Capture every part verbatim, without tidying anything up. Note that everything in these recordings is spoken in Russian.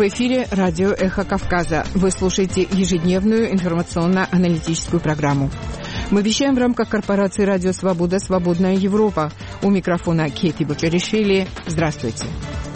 В эфире радио «Эхо Кавказа». Вы слушаете ежедневную информационно-аналитическую программу. Мы вещаем в рамках корпорации «Радио Свобода. Свободная Европа». У микрофона Кейти Бочаришвили. Здравствуйте.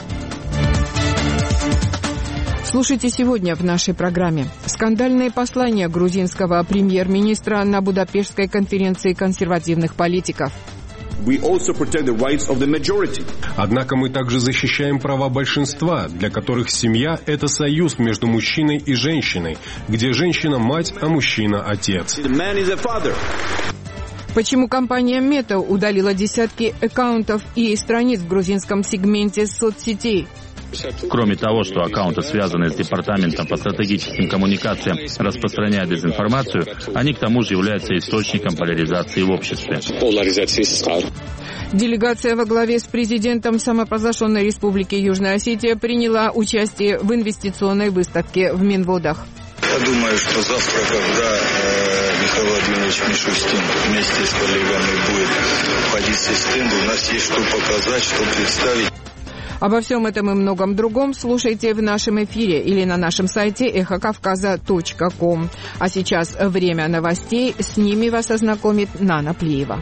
Слушайте сегодня в нашей программе. Скандальное послание грузинского премьер-министра на Будапештской конференции консервативных политиков. We also protect the rights of the majority. Однако мы также защищаем права большинства, для которых семья – это союз между мужчиной и женщиной, где женщина – мать, а мужчина – отец. The man is a father. Почему компания Мета удалила десятки аккаунтов и страниц в грузинском сегменте соцсетей? Кроме того, что аккаунты, связанные с Департаментом по стратегическим коммуникациям, распространяют дезинформацию, они к тому же являются источником поляризации в обществе. Делегация во главе с президентом самопровозглашенной Республики Южная Осетия приняла участие в инвестиционной выставке в Минводах. Я думаю, что завтра, когда э, Михаил Владимирович Мишустин вместе с коллегами будет входить в стенд, у нас есть что показать, что представить. Обо всем этом и многом другом слушайте в нашем эфире или на нашем сайте эхо кавказа точка ком. А сейчас время новостей. С ними вас ознакомит Нана Плиева.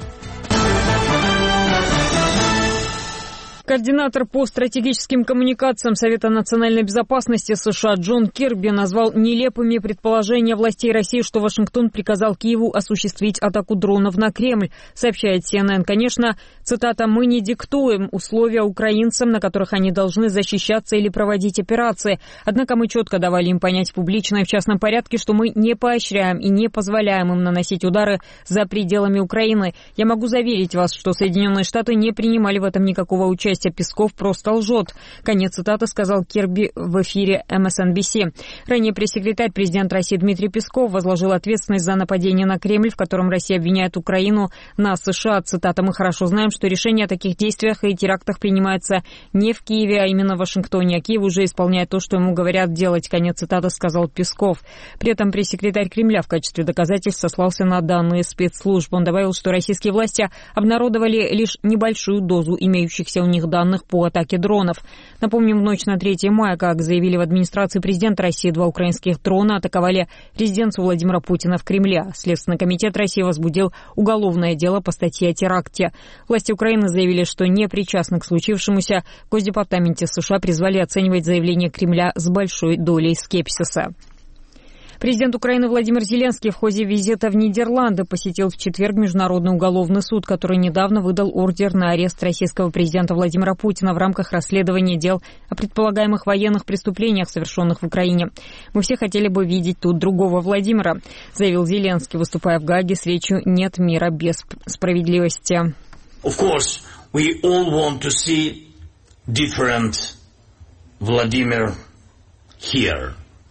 Координатор по стратегическим коммуникациям Совета национальной безопасности США Джон Кирби назвал нелепыми предположения властей России, что Вашингтон приказал Киеву осуществить атаку дронов на Кремль, сообщает Си Эн Эн. Конечно, цитата, «мы не диктуем условия украинцам, на которых они должны защищаться или проводить операции. Однако мы четко давали им понять публично и в частном порядке, что мы не поощряем и не позволяем им наносить удары за пределами Украины. Я могу заверить вас, что Соединенные Штаты не принимали в этом никакого участия. Песков просто лжет». Конец цитаты сказал Кирби в эфире эм эс эн би си. Ранее пресс-секретарь президента России Дмитрий Песков возложил ответственность за нападение на Кремль, в котором Россия обвиняет Украину, на США. Цитата, «мы хорошо знаем, что решение о таких действиях и терактах принимается не в Киеве, а именно в Вашингтоне, а Киев уже исполняет то, что ему говорят делать». Конец цитаты сказал Песков. При этом пресс-секретарь Кремля в качестве доказательств сослался на данные спецслужб. Он добавил, что российские власти обнародовали лишь небольшую дозу имеющихся у них данных по атаке дронов. Напомним, в ночь на третье мая, как заявили в администрации президента России, два украинских дрона атаковали резиденцию Владимира Путина в Кремле. Следственный комитет России возбудил уголовное дело по статье о теракте. Власти Украины заявили, что не причастны к случившемуся. В Госдепартаменте США призвали оценивать заявление Кремля с большой долей скепсиса. Президент Украины Владимир Зеленский в ходе визита в Нидерланды посетил в четверг Международный уголовный суд, который недавно выдал ордер на арест российского президента Владимира Путина в рамках расследования дел о предполагаемых военных преступлениях, совершенных в Украине. «Мы все хотели бы видеть тут другого Владимира», заявил Зеленский, выступая в Гааге с речью «Нет мира без справедливости». Of course, we all want to see different Vladimir here.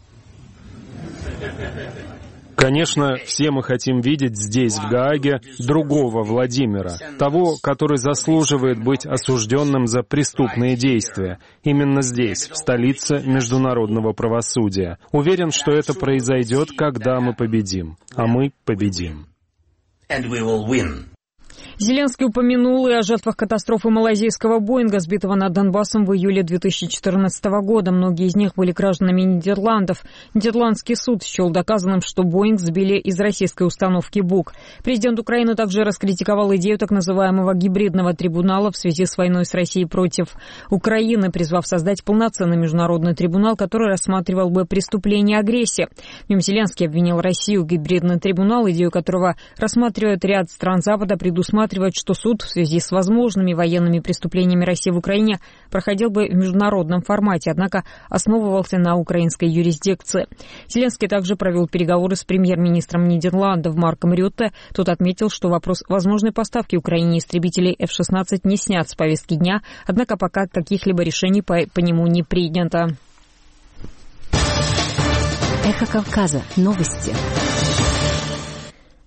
Конечно, все мы хотим видеть здесь, в Гааге, другого Владимира, того, который заслуживает быть осужденным за преступные действия, именно здесь, в столице международного правосудия. Уверен, что это произойдет, когда мы победим, а мы победим. And we will win. Зеленский упомянул и о жертвах катастрофы малайзийского Боинга, сбитого над Донбассом в июле две тысячи четырнадцатого года. Многие из них были гражданами Нидерландов. Нидерландский суд счел доказанным, что Боинг сбили из российской установки Бук. Президент Украины также раскритиковал идею так называемого гибридного трибунала в связи с войной с Россией против Украины, призвав создать полноценный международный трибунал, который рассматривал бы преступления агрессии. В нем Зеленский обвинил Россию. Гибридный трибунал, идею которого рассматривает ряд стран Запада, предусматривает, что суд в связи с возможными военными преступлениями России в Украине проходил бы в международном формате, однако основывался на украинской юрисдикции. Зеленский также провел переговоры с премьер-министром Нидерландов Марком Рютте. Тот отметил, что вопрос возможной поставки Украине истребителей эф шестнадцать не снят с повестки дня, однако пока каких-либо решений по, по нему не принято. Эхо Кавказа. Новости.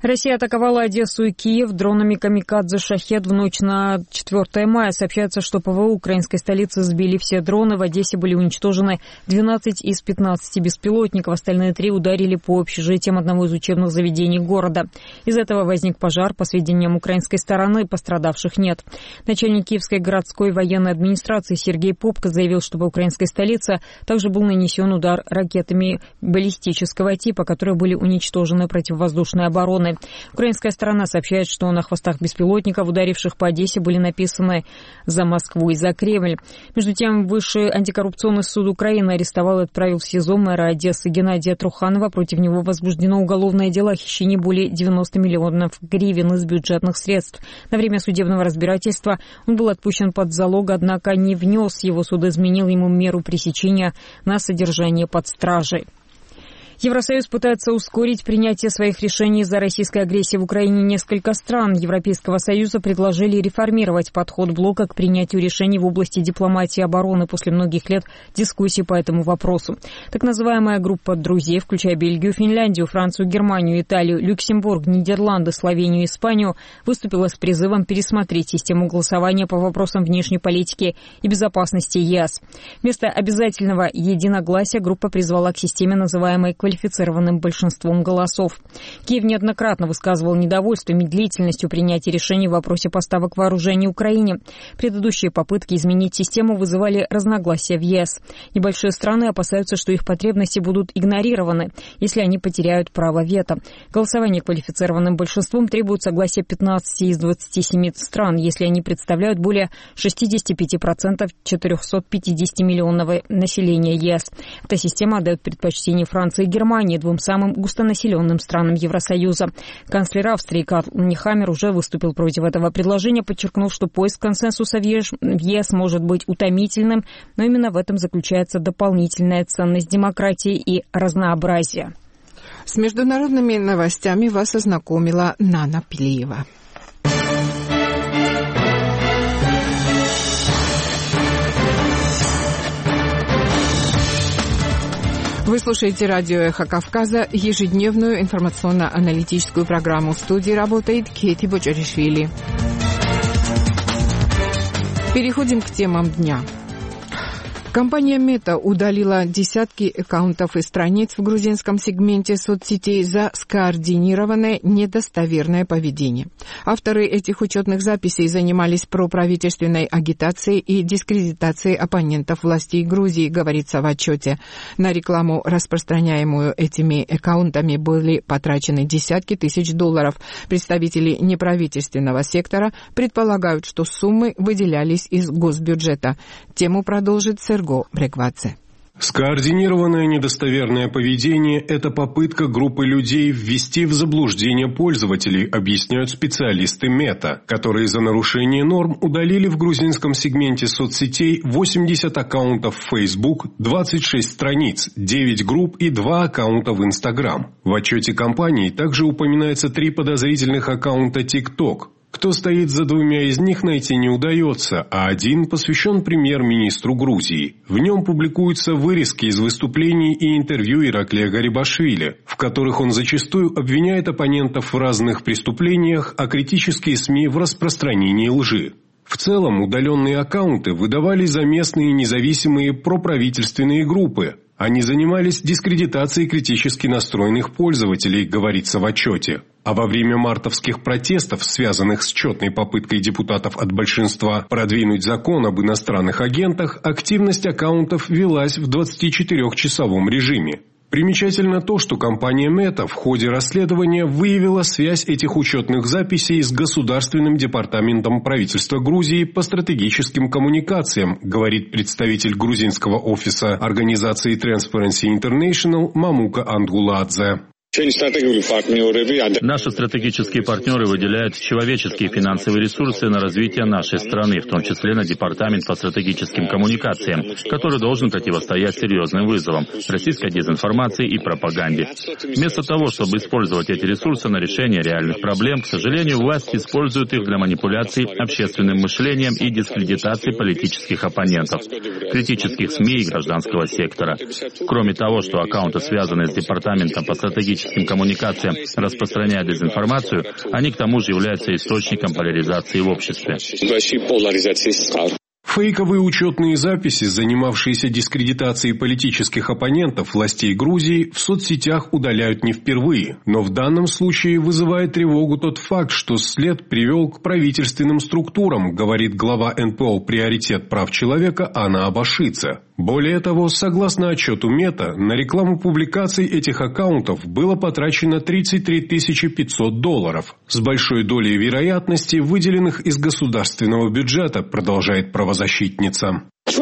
Россия атаковала Одессу и Киев дронами «Камикадзе Шахед» в ночь на четвёртое мая. Сообщается, что ПВО украинской столицы сбили все дроны. В Одессе были уничтожены двенадцать из пятнадцати беспилотников. Остальные три ударили по общежитиям одного из учебных заведений города. Из этого возник пожар. По сведениям украинской стороны, пострадавших нет. Начальник Киевской городской военной администрации Сергей Попко заявил, что по украинской столице также был нанесен удар ракетами баллистического типа, которые были уничтожены противовоздушной обороной. Украинская сторона сообщает, что на хвостах беспилотников, ударивших по Одессе, были написаны «За Москву» и «За Кремль». Между тем, Высший антикоррупционный суд Украины арестовал и отправил в СИЗО мэра Одессы Геннадия Труханова. Против него возбуждено уголовное дело о хищении более девяноста миллионов гривен из бюджетных средств. На время судебного разбирательства он был отпущен под залог, однако не внес. Его суд изменил ему меру пресечения на содержание под стражей. Евросоюз пытается ускорить принятие своих решений из-за российской агрессии в Украине. Несколько стран Европейского Союза предложили реформировать подход блока к принятию решений в области дипломатии и обороны после многих лет дискуссий по этому вопросу. Так называемая группа друзей, включая Бельгию, Финляндию, Францию, Германию, Италию, Люксембург, Нидерланды, Словению и Испанию, выступила с призывом пересмотреть систему голосования по вопросам внешней политики и безопасности ЕС. Вместо обязательного единогласия группа призвала к системе, называемой квалифицированным большинством голосов. Киев неоднократно высказывал недовольство медлительностью принятия решений в вопросе поставок вооружений Украине. Предыдущие попытки изменить систему вызывали разногласия в ЕС. Небольшие страны опасаются, что их потребности будут игнорированы, если они потеряют право вето. Голосование квалифицированным большинством требует согласия пятнадцати из двадцати семи стран, если они представляют более шестидесяти пяти процентов четырехсотпятидесятимиллионного населения ЕС. Эта система отдает предпочтение Франции и Германии, двум самым густонаселенным странам Евросоюза. Канцлер Австрии Карл Нехаммер уже выступил против этого предложения, подчеркнув, что поиск консенсуса в ЕС может быть утомительным, но именно в этом заключается дополнительная ценность демократии и разнообразия. С международными новостями вас ознакомила Нана Пилиева. Вы слушаете радио «Эхо Кавказа», ежедневную информационно-аналитическую программу. В студии работает Кети Бочаришвили. Переходим к темам дня. Компания Мета удалила десятки аккаунтов и страниц в грузинском сегменте соцсетей за скоординированное недостоверное поведение. Авторы этих учетных записей занимались проправительственной агитацией и дискредитацией оппонентов властей Грузии, говорится в отчете. На рекламу, распространяемую этими аккаунтами, были потрачены десятки тысяч долларов. Представители неправительственного сектора предполагают, что суммы выделялись из госбюджета. Тему продолжит Серго Бреквадзе. Скоординированное недостоверное поведение – это попытка группы людей ввести в заблуждение пользователей, объясняют специалисты Мета, которые за нарушение норм удалили в грузинском сегменте соцсетей восемьдесят аккаунтов в Facebook, двадцать шесть страниц, девять групп и два аккаунта в Instagram. В отчете компании также упоминается три подозрительных аккаунта TikTok. Кто стоит за двумя из них, найти не удается, а один посвящен премьер-министру Грузии. В нем публикуются вырезки из выступлений и интервью Ираклия Гарибашвили, в которых он зачастую обвиняет оппонентов в разных преступлениях, а критические СМИ в распространении лжи. В целом, удаленные аккаунты выдавались за местные независимые проправительственные группы. Они занимались дискредитацией критически настроенных пользователей, говорится в отчете. А во время мартовских протестов, связанных с четной попыткой депутатов от большинства продвинуть закон об иностранных агентах, активность аккаунтов велась в двадцатичетырёхчасовом режиме. Примечательно то, что компания Мета в ходе расследования выявила связь этих учетных записей с Государственным департаментом правительства Грузии по стратегическим коммуникациям, говорит представитель грузинского офиса организации Transparency International Мамука Ангуладзе. Наши стратегические партнеры выделяют человеческие и финансовые ресурсы на развитие нашей страны, в том числе на Департамент по стратегическим коммуникациям, который должен противостоять серьезным вызовам российской дезинформации и пропаганде. Вместо того, чтобы использовать эти ресурсы на решение реальных проблем, к сожалению, власть использует их для манипуляций общественным мышлением и дискредитации политических оппонентов, критических СМИ и гражданского сектора. Кроме того, что аккаунты, связанные с Департаментом по стратегическим стратегическим коммуникациям, распространяя дезинформацию, они к тому же являются источником поляризации в обществе. Фейковые учетные записи, занимавшиеся дискредитацией политических оппонентов властей Грузии, в соцсетях удаляют не впервые. Но в данном случае вызывает тревогу тот факт, что след привел к правительственным структурам, говорит глава эн пэ о «Приоритет прав человека» Анна Абашидзе. Более того, согласно отчету Мета, на рекламу публикаций этих аккаунтов было потрачено тридцать три тысячи пятьсот долларов, с большой долей вероятности выделенных из государственного бюджета, продолжает правозащитница. У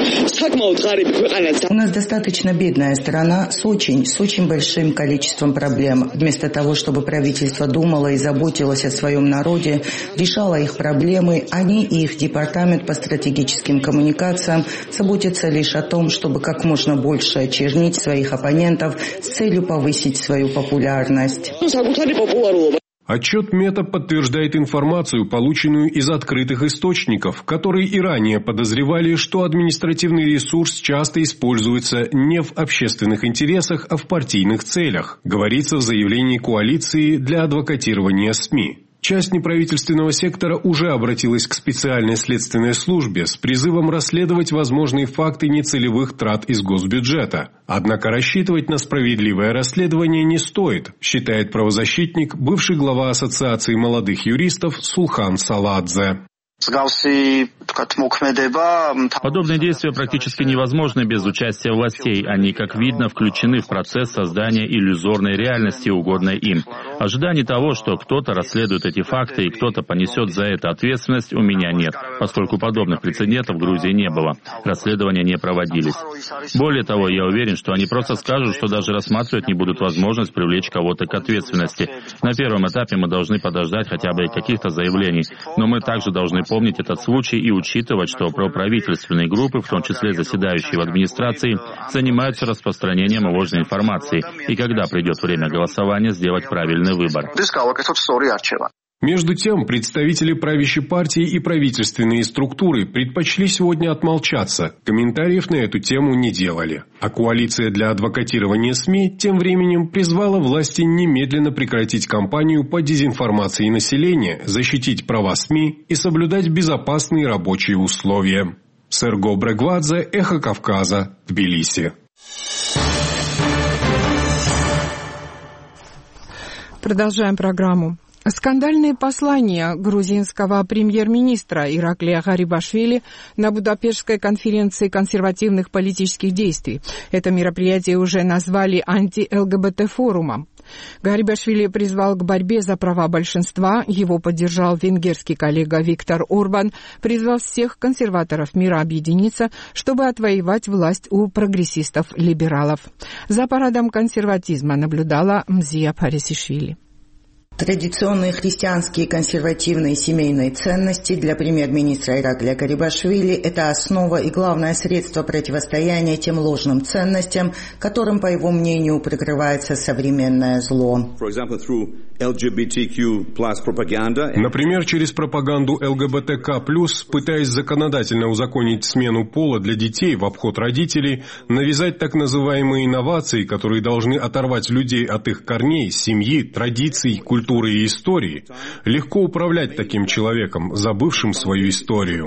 нас достаточно бедная страна с очень, с очень большим количеством проблем. Вместо того, чтобы правительство думало и заботилось о своем народе, решало их проблемы, они и их департамент по стратегическим коммуникациям заботятся лишь о том, чтобы как можно больше очернить своих оппонентов с целью повысить свою популярность. Отчет Мета подтверждает информацию, полученную из открытых источников, которые и ранее подозревали, что административный ресурс часто используется не в общественных интересах, а в партийных целях, говорится в заявлении коалиции для адвокатирования СМИ. Часть неправительственного сектора уже обратилась к специальной следственной службе с призывом расследовать возможные факты нецелевых трат из госбюджета. Однако рассчитывать на справедливое расследование не стоит, считает правозащитник, бывший глава Ассоциации молодых юристов Сулхан Саладзе. Подобные действия практически невозможны без участия властей. Они, как видно, включены в процесс создания иллюзорной реальности, угодной им. Ожиданий того, что кто-то расследует эти факты и кто-то понесет за это ответственность, у меня нет, поскольку подобных прецедентов в Грузии не было. Расследования не проводились. Более того, я уверен, что они просто скажут, что даже рассматривать не будут возможность привлечь кого-то к ответственности. На первом этапе мы должны подождать хотя бы каких-то заявлений, но мы также должны помнить этот случай и учитывать, что проправительственные группы, в том числе заседающие в администрации, занимаются распространением ложной информации, и когда придет время голосования, сделать правильный выбор. Между тем, представители правящей партии и правительственные структуры предпочли сегодня отмолчаться, комментариев на эту тему не делали. А коалиция для адвокатирования СМИ тем временем призвала власти немедленно прекратить кампанию по дезинформации населения, защитить права СМИ и соблюдать безопасные рабочие условия. Серго Брегвадзе, Эхо Кавказа, Тбилиси. Продолжаем программу. Скандальные послания грузинского премьер-министра Ираклия Гарибашвили на Будапештской конференции консервативных политических действий. Это мероприятие уже назвали анти-эл гэ бэ тэ форумом. Гарибашвили призвал к борьбе за права большинства, его поддержал венгерский коллега Виктор Орбан, призвал всех консерваторов мира объединиться, чтобы отвоевать власть у прогрессистов-либералов. За парадом консерватизма наблюдала Мзия Парисишвили. Традиционные христианские консервативные семейные ценности для премьер-министра Ираклия Гарибашвили – это основа и главное средство противостояния тем ложным ценностям, которым, по его мнению, прикрывается современное зло. Например, через пропаганду эл гэ бэ тэ ка плюс, пытаясь законодательно узаконить смену пола для детей в обход родителей, навязать так называемые инновации, которые должны оторвать людей от их корней, семьи, традиций, культуры и истории. Легко управлять таким человеком, забывшим свою историю.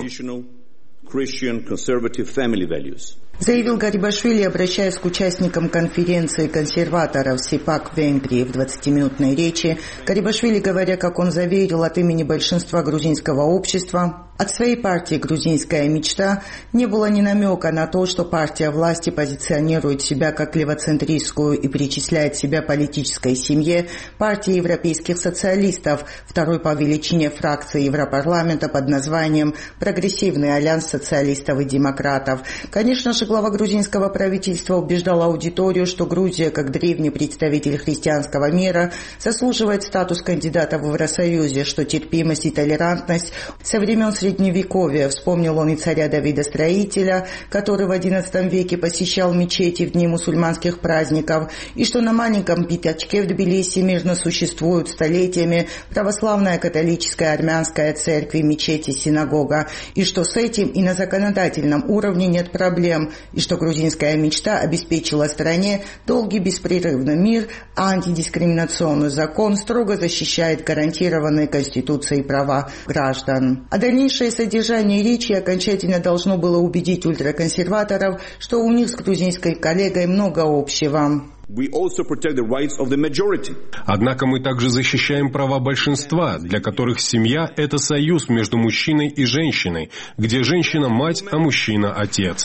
Заявил Гарибашвили, обращаясь к участникам конференции консерваторов СИПАК в Венгрии в двадцатиминутной речи. Гарибашвили, говоря, как он заверил от имени большинства грузинского общества, от своей партии «Грузинская мечта» не было ни намека на то, что партия власти позиционирует себя как левоцентристскую и причисляет себя политической семье партии европейских социалистов, второй по величине фракции Европарламента под названием «Прогрессивный альянс социалистов и демократов». Конечно же, глава грузинского правительства убеждал аудиторию, что Грузия, как древний представитель христианского мира, заслуживает статус кандидата в Евросоюзе, что терпимость и толерантность со времен Средневековья Средневековья. Вспомнил он и царя Давида Строителя, который в одиннадцатом веке посещал мечети в дни мусульманских праздников, и что на маленьком пятачке в Тбилиси мирно существуют столетиями православная, католическая, армянская церкви, мечети, синагога, и что с этим и на законодательном уровне нет проблем, и что грузинская мечта обеспечила стране долгий беспрерывный мир, а антидискриминационный закон строго защищает гарантированные Конституцией права граждан. А дальнейшее содержание речи окончательно должно было убедить ультраконсерваторов, что у них с грузинской коллегой много общего. We also protect the rights of the majority. Однако мы также защищаем права большинства, для которых семья – это союз между мужчиной и женщиной, где женщина – мать, а мужчина – отец.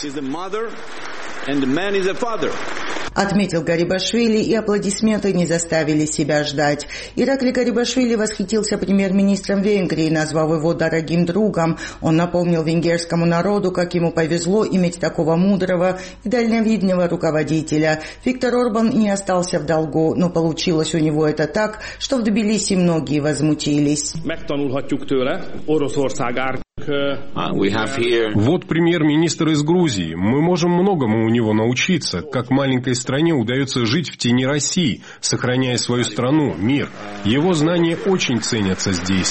Отметил Гарибашвили, и аплодисменты не заставили себя ждать. Иракли Гарибашвили восхитился премьер-министром Венгрии, назвав его дорогим другом. Он напомнил венгерскому народу, как ему повезло иметь такого мудрого и дальновидного руководителя. Виктор Орбан не остался в долгу, но получилось у него это так, что в Тбилиси многие возмутились. Вот премьер-министр из Грузии. Мы можем многому у него научиться, как маленькой стране удается жить в тени России, сохраняя свою страну, мир. Его знания очень ценятся здесь.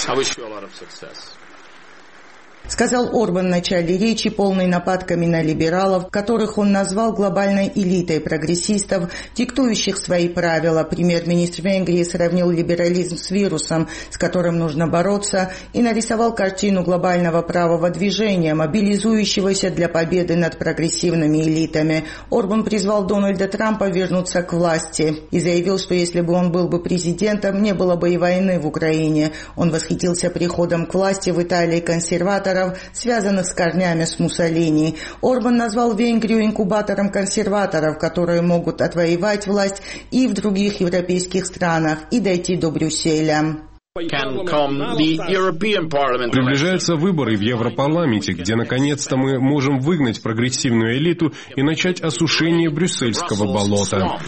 Сказал Орбан в начале речи, полной нападками на либералов, которых он назвал глобальной элитой прогрессистов, диктующих свои правила. Премьер-министр Венгрии сравнил либерализм с вирусом, с которым нужно бороться, и нарисовал картину глобального правого движения, мобилизующегося для победы над прогрессивными элитами. Орбан призвал Дональда Трампа вернуться к власти и заявил, что если бы он был бы президентом, не было бы и войны в Украине. Он восхитился приходом к власти в Италии консерваторов, связанных с корнями с Муссолини. Орбан назвал Венгрию инкубатором консерваторов, которые могут отвоевать власть и в других европейских странах и дойти до Брюсселя. Приближаются выборы в Европарламенте, где наконец-то мы можем выгнать прогрессивную элиту и начать осушение брюссельского болота.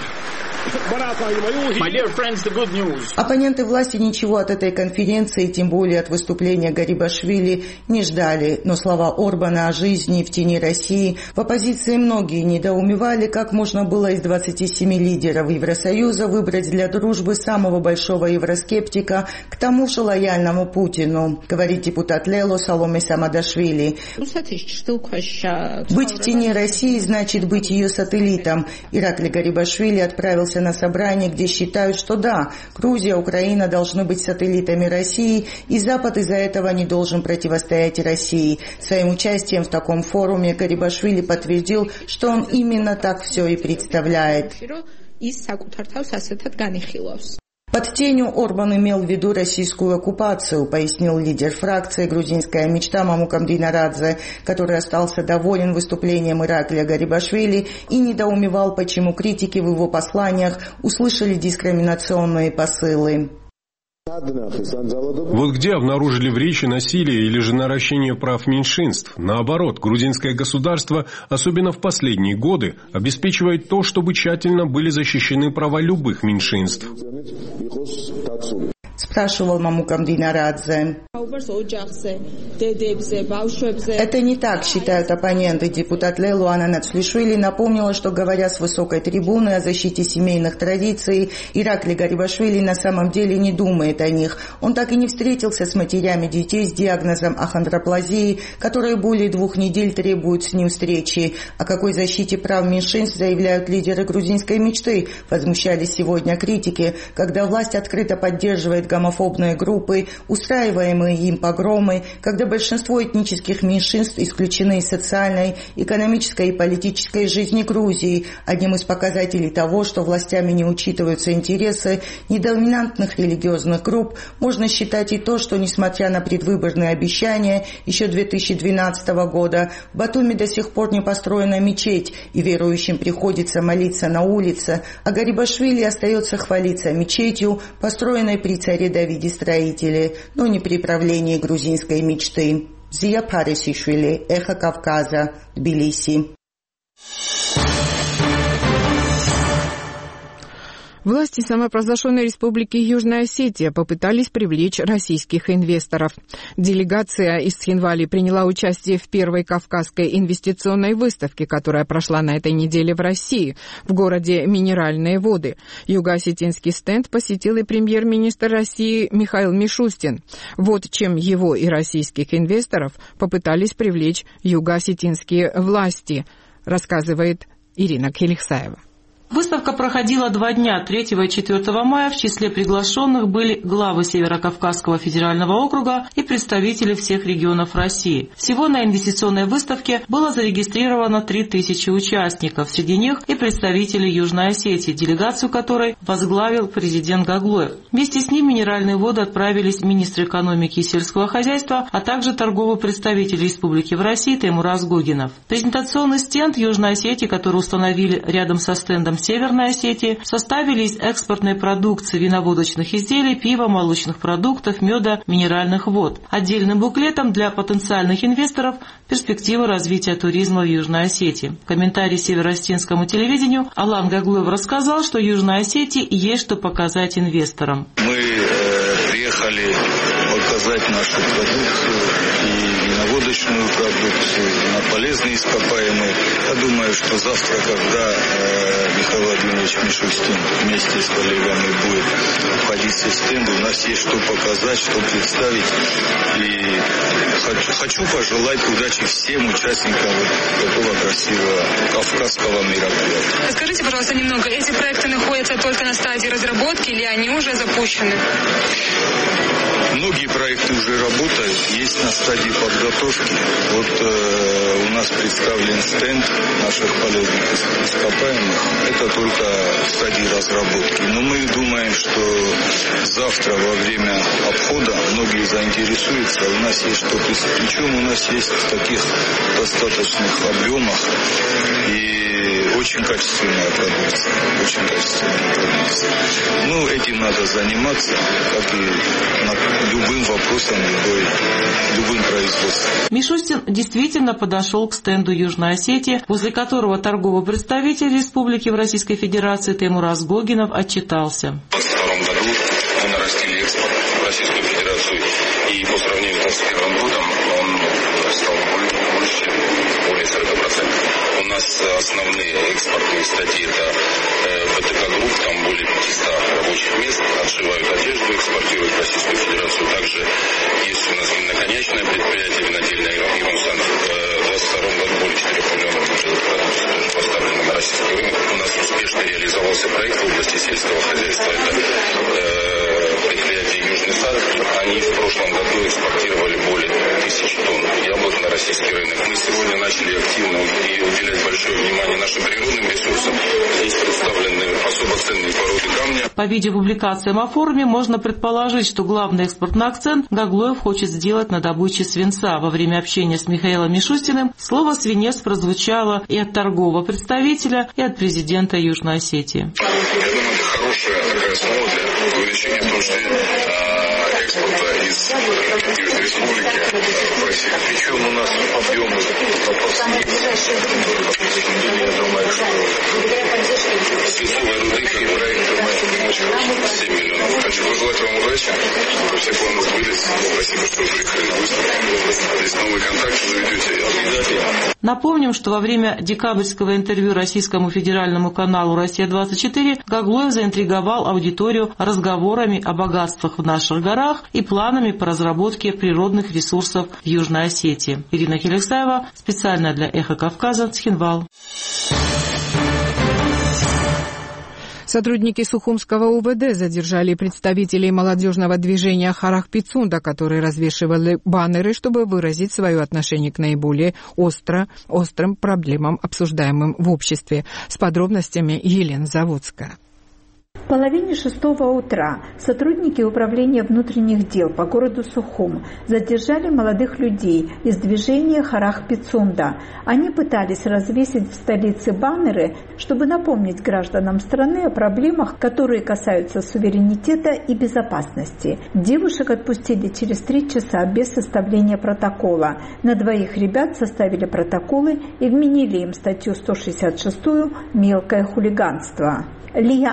Оппоненты власти ничего от этой конференции, тем более от выступления Гарибашвили, не ждали, но слова Орбана о жизни в тени России в оппозиции многие недоумевали, как можно было из двадцати семи лидеров Евросоюза выбрать для дружбы самого большого евроскептика, к тому же лояльному Путину, говорит депутат Лело Саломе Самадашвили. Быть в тени России значит быть ее сателлитом. Иракли Гарибашвили отправился на собрание, где считают, что да, Грузия, Украина должны быть сателлитами России, и Запад из-за этого не должен противостоять России. Своим участием в таком форуме Гарибашвили подтвердил, что он именно так все и представляет. Под тенью Орбан имел в виду российскую оккупацию, пояснил лидер фракции «Грузинская мечта» Мамукам Динарадзе, который остался доволен выступлением Иракля Гарибашвили и недоумевал, почему критики в его посланиях услышали дискриминационные посылы. Вот где обнаружили в речи насилие или же наращение прав меньшинств? Наоборот, грузинское государство, особенно в последние годы, обеспечивает то, чтобы тщательно были защищены права любых меньшинств. Спрашивал Мамукам Динарадзе. Это не так, считают оппоненты. Депутат Лелу Ананацлишвили напомнила, что, говоря с высокой трибуны о защите семейных традиций, Иракли Гарибашвили на самом деле не думает о них. Он так и не встретился с матерями детей с диагнозом ахондроплазии, которые более двух недель требуют с ним встречи. О какой защите прав меньшинств заявляют лидеры грузинской мечты, возмущались сегодня критики, когда власть открыто поддерживает гомофобные группы, устраиваемые им погромы, когда большинство этнических меньшинств исключены из социальной, экономической и политической жизни Грузии. Одним из показателей того, что властями не учитываются интересы недоминантных религиозных групп, можно считать и то, что, несмотря на предвыборные обещания еще две тысячи двенадцатого года, в Батуми до сих пор не построена мечеть, и верующим приходится молиться на улице, а Гарибашвили остается хвалиться мечетью, построенной при царе Давиде Строителе, но не при правлении грузинской мечты. Зия Парисишвили, Эхо Кавказа, Тбилиси. Власти самопровозглашенной республики Южная Осетия попытались привлечь российских инвесторов. Делегация из Цхинвали приняла участие в первой Кавказской инвестиционной выставке, которая прошла на этой неделе в России, в городе Минеральные воды. Юго-осетинский стенд посетил и премьер-министр России Михаил Мишустин. Вот чем его и российских инвесторов попытались привлечь юго-осетинские власти, рассказывает Ирина Келихсаева. Выставка проходила два дня, третьего и четвёртого мая. В числе приглашенных были главы Северо-Кавказского федерального округа и представители всех регионов России. Всего на инвестиционной выставке было зарегистрировано три тысячи участников. Среди них и представители Южной Осетии, делегацию которой возглавил президент Гаглоев. Вместе с ним в Минеральные воды отправились министр экономики и сельского хозяйства, а также торговый представитель республики в России Теймураз Гогинов. Презентационный стенд Южной Осетии, который установили рядом со стендом Северной Осетии, составили из экспортной продукции виноводочных изделий, пива, молочных продуктов, меда, минеральных вод. Отдельным буклетом для потенциальных инвесторов перспективы развития туризма в Южной Осетии. В комментарии северо-осетинскому телевидению Алан Гаглоев рассказал, что Южной Осетии есть что показать инвесторам. Мы э, приехали показать нашу продукцию и виноводочную продукцию, на полезные ископаемые. Я думаю, что завтра, когда э, Михаил Владимирович Мишустин вместе с коллегами будет входить со стенда, у нас есть что показать, что представить. И хочу, хочу пожелать удачи всем участникам вот такого красивого кавказского мероприятия. Расскажите, пожалуйста, немного, эти проекты находятся только на стадии разработки или они уже запущены? Многие проекты уже работают, есть на стадии подготовки. Вот э, у нас представлен стенд наших полезных ископаемых. Это только в стадии разработки. Но мы думаем, что завтра во время обхода многие заинтересуются. У нас есть что представить. Причем у нас есть в таких достаточных объемах и очень качественная продукция. Очень качественная продукция. Ну, этим надо заниматься, как и на любым вопросом, любой, любым производством. Мишустин действительно подошел к стенду Южной Осетии, возле которого торговый представитель республики в Российской Федерации Теймураз Гогинов отчитался. В две тысячи двадцать втором году мы нарастили экспорт в Российскую Федерацию, и по сравнению с две тысячи двадцать первым годом он стал больше, более сорок процентов. У нас основные экспортные статьи — это БТК Групп, там более пятьсот рабочих мест, отшивают одежду, экспортируют в Российскую Федерацию. Также есть у нас виноконечное предприятие, винодельная Иван в двадцать втором году более четырёх миллионов бюджетов продукции тоже поставлено на российский рынок. У нас успешно реализовался проект в области сельского хозяйства. Это предприятие Южный сад. Они в прошлом году экспортировали более тысячи тонн яблок на российский рынок. Мы сегодня начали активно и уделять большое внимание нашим природным ресурсам. Здесь представлены особо ценные породы камня. По видеопубликациям о форуме можно предположить, что главный экспортный акцент Гаглоев хочет сделать на добыче свинца. Во время общения с Михаилом Мишустиным слово «свинец» прозвучало и от торгового представителя, и от президента Южной Осетии. Я думаю, это хорошая такая основа для увеличения в том числе экспорта из Южной Республики в Россию. Причем у нас объемы запасов есть. Я думаю, что свинцовой руды как проект очень хороший, семь миллионов. Хочу пожелать вам удачи, чтобы все планы сбылись. Спасибо, что приехали на выставку. Здесь новый контакт заведете. Напомним, что во время декабрьского интервью российскому федеральному каналу «Россия-двадцать четыре» Гаглоев заинтриговал аудиторию разговорами о богатствах в наших горах и планами по разработке природных ресурсов в Южной Осетии. Ирина Келихсаева, специально для «Эхо Кавказа», Цхинвал. Сотрудники Сухумского УВД задержали представителей молодежного движения «Харах Пицунда», которые развешивали баннеры, чтобы выразить свое отношение к наиболее остро, острым проблемам, обсуждаемым в обществе. С подробностями Елена Заводская. В половине шестого утра сотрудники Управления внутренних дел по городу Сухум задержали молодых людей из движения «Харах Пицунда». Они пытались развесить в столице баннеры, чтобы напомнить гражданам страны о проблемах, которые касаются суверенитета и безопасности. Девушек отпустили через три часа без составления протокола. На двоих ребят составили протоколы и вменили им статью сто шестьдесят шесть «Мелкое хулиганство». Лия Агрба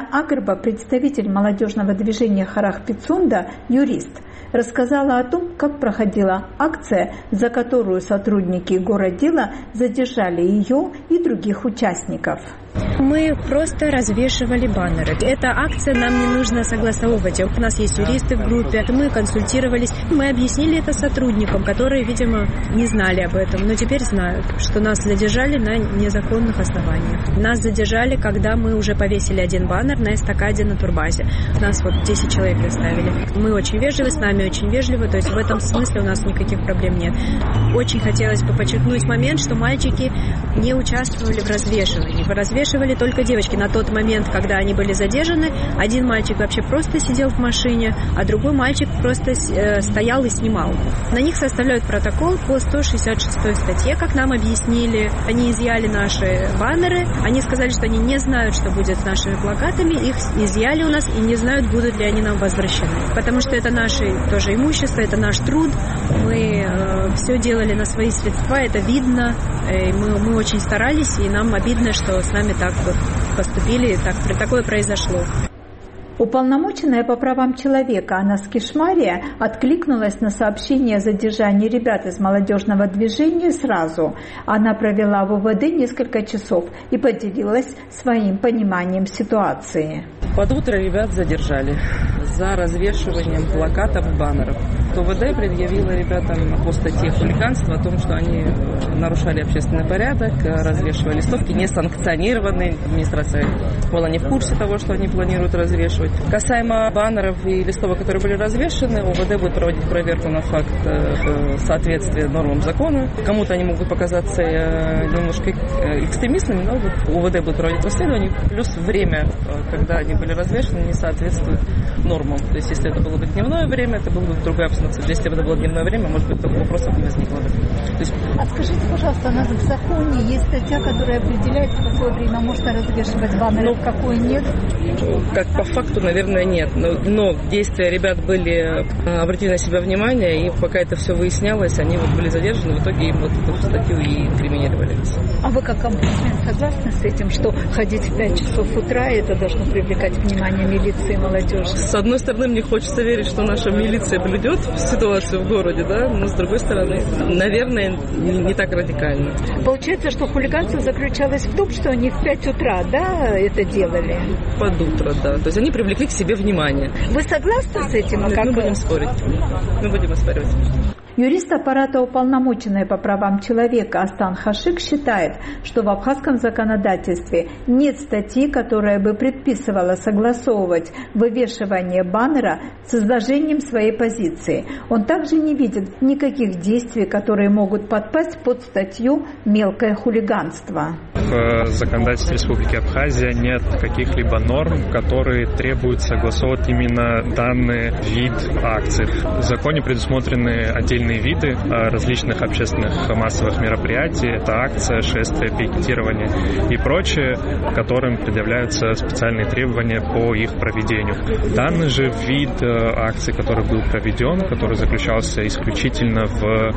Ульянова, представитель молодежного движения «Харах Пицунда», юрист, рассказала о том, как проходила акция, за которую сотрудники городдела задержали ее и других участников. Мы просто развешивали баннеры. Эта акция нам не нужно согласовывать. У нас есть юристы в группе. Мы консультировались. Мы объяснили это сотрудникам, которые, видимо, не знали об этом, но теперь знают, что нас задержали на незаконных основаниях. Нас задержали, когда мы уже повесили один баннер на эстакаде на турбазе. Нас вот десять человек доставили. Мы очень вежливы, с нами очень вежливы, то есть в этом смысле у нас никаких проблем нет. Очень хотелось бы подчеркнуть момент, что мальчики не участвовали в развешивании. В развешивали только девочки. На тот момент, когда они были задержаны, один мальчик вообще просто сидел в машине, а другой мальчик просто э, стоял и снимал. На них составляют протокол по сто шестьдесят шестой статье, как нам объяснили. Они изъяли наши баннеры, они сказали, что они не знают, что будет с нашими плакатами, их изъяли у нас и не знают, будут ли они нам возвращены. Потому что это наше тоже имущество, это наш труд, мы э, все делали на свои средства, это видно, э, мы, мы очень старались, и нам обидно, что с нами так вот поступили, так, такое произошло. Уполномоченная по правам человека Анас Кишмария откликнулась на сообщение о задержании ребят из молодежного движения сразу. Она провела в УВД несколько часов и поделилась своим пониманием ситуации. Под утро ребят задержали за развешиванием плакатов и баннеров. УВД предъявила ребятам по статье хулиганства о том, что они нарушали общественный порядок, развешивали листовки, несанкционированные. Администрация была не в курсе того, что они планируют развешивать. Касаемо баннеров и листовок, которые были развешаны, УВД будет проводить проверку на факт соответствия нормам закона. Кому-то они могут показаться немножко экстремистными, но УВД будет проводить расследование. Плюс время, когда они были развешаны, не соответствует нормам. То есть, если это было бы дневное время, это было бы другая обстановка. Если бы это было дневное время, может быть, такого вопроса не возникло. То есть... А скажите, пожалуйста, у нас в законе есть статья, которая определяет, в какое время можно развешивать баннеры, ну, в какое нет? Как по факту, наверное, нет. Но, но действия ребят были, обратили на себя внимание, и пока это все выяснялось, они вот были задержаны, в итоге им вот эту статью и инкриминировали. А вы как омбудсмен согласны с этим, что ходить в пять часов утра, это должно привлекать внимание милиции и молодежи? С одной стороны, мне хочется верить, что наша милиция блюдет ситуацию в городе, да, но с другой стороны, наверное, не, не так радикально. Получается, что хулиганство заключалось в том, что они в пять утра, да, это делали? Под утро, да. То есть они привлекли к себе внимание. Вы согласны с этим? Мы, как мы будем спорить. Мы будем оспаривать. Юрист аппарата уполномоченной по правам человека Астан Хашик считает, что в абхазском законодательстве нет статьи, которая бы предписывала согласовывать вывешивание баннера с изложением своей позиции. Он также не видит никаких действий, которые могут подпасть под статью «мелкое хулиганство». В законодательстве Республики Абхазия нет каких-либо норм, которые требуют согласовывать именно данный вид акций. В законе предусмотрены отдельные виды различных общественных массовых мероприятий. Это акция, шествие, пикетирование и прочее, которым предъявляются специальные требования по их проведению. Данный же вид акции, который был проведен, который заключался исключительно в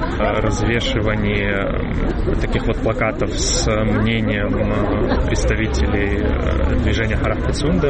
развешивании таких вот плакатов с мнением представителей движения Харах Пицунда,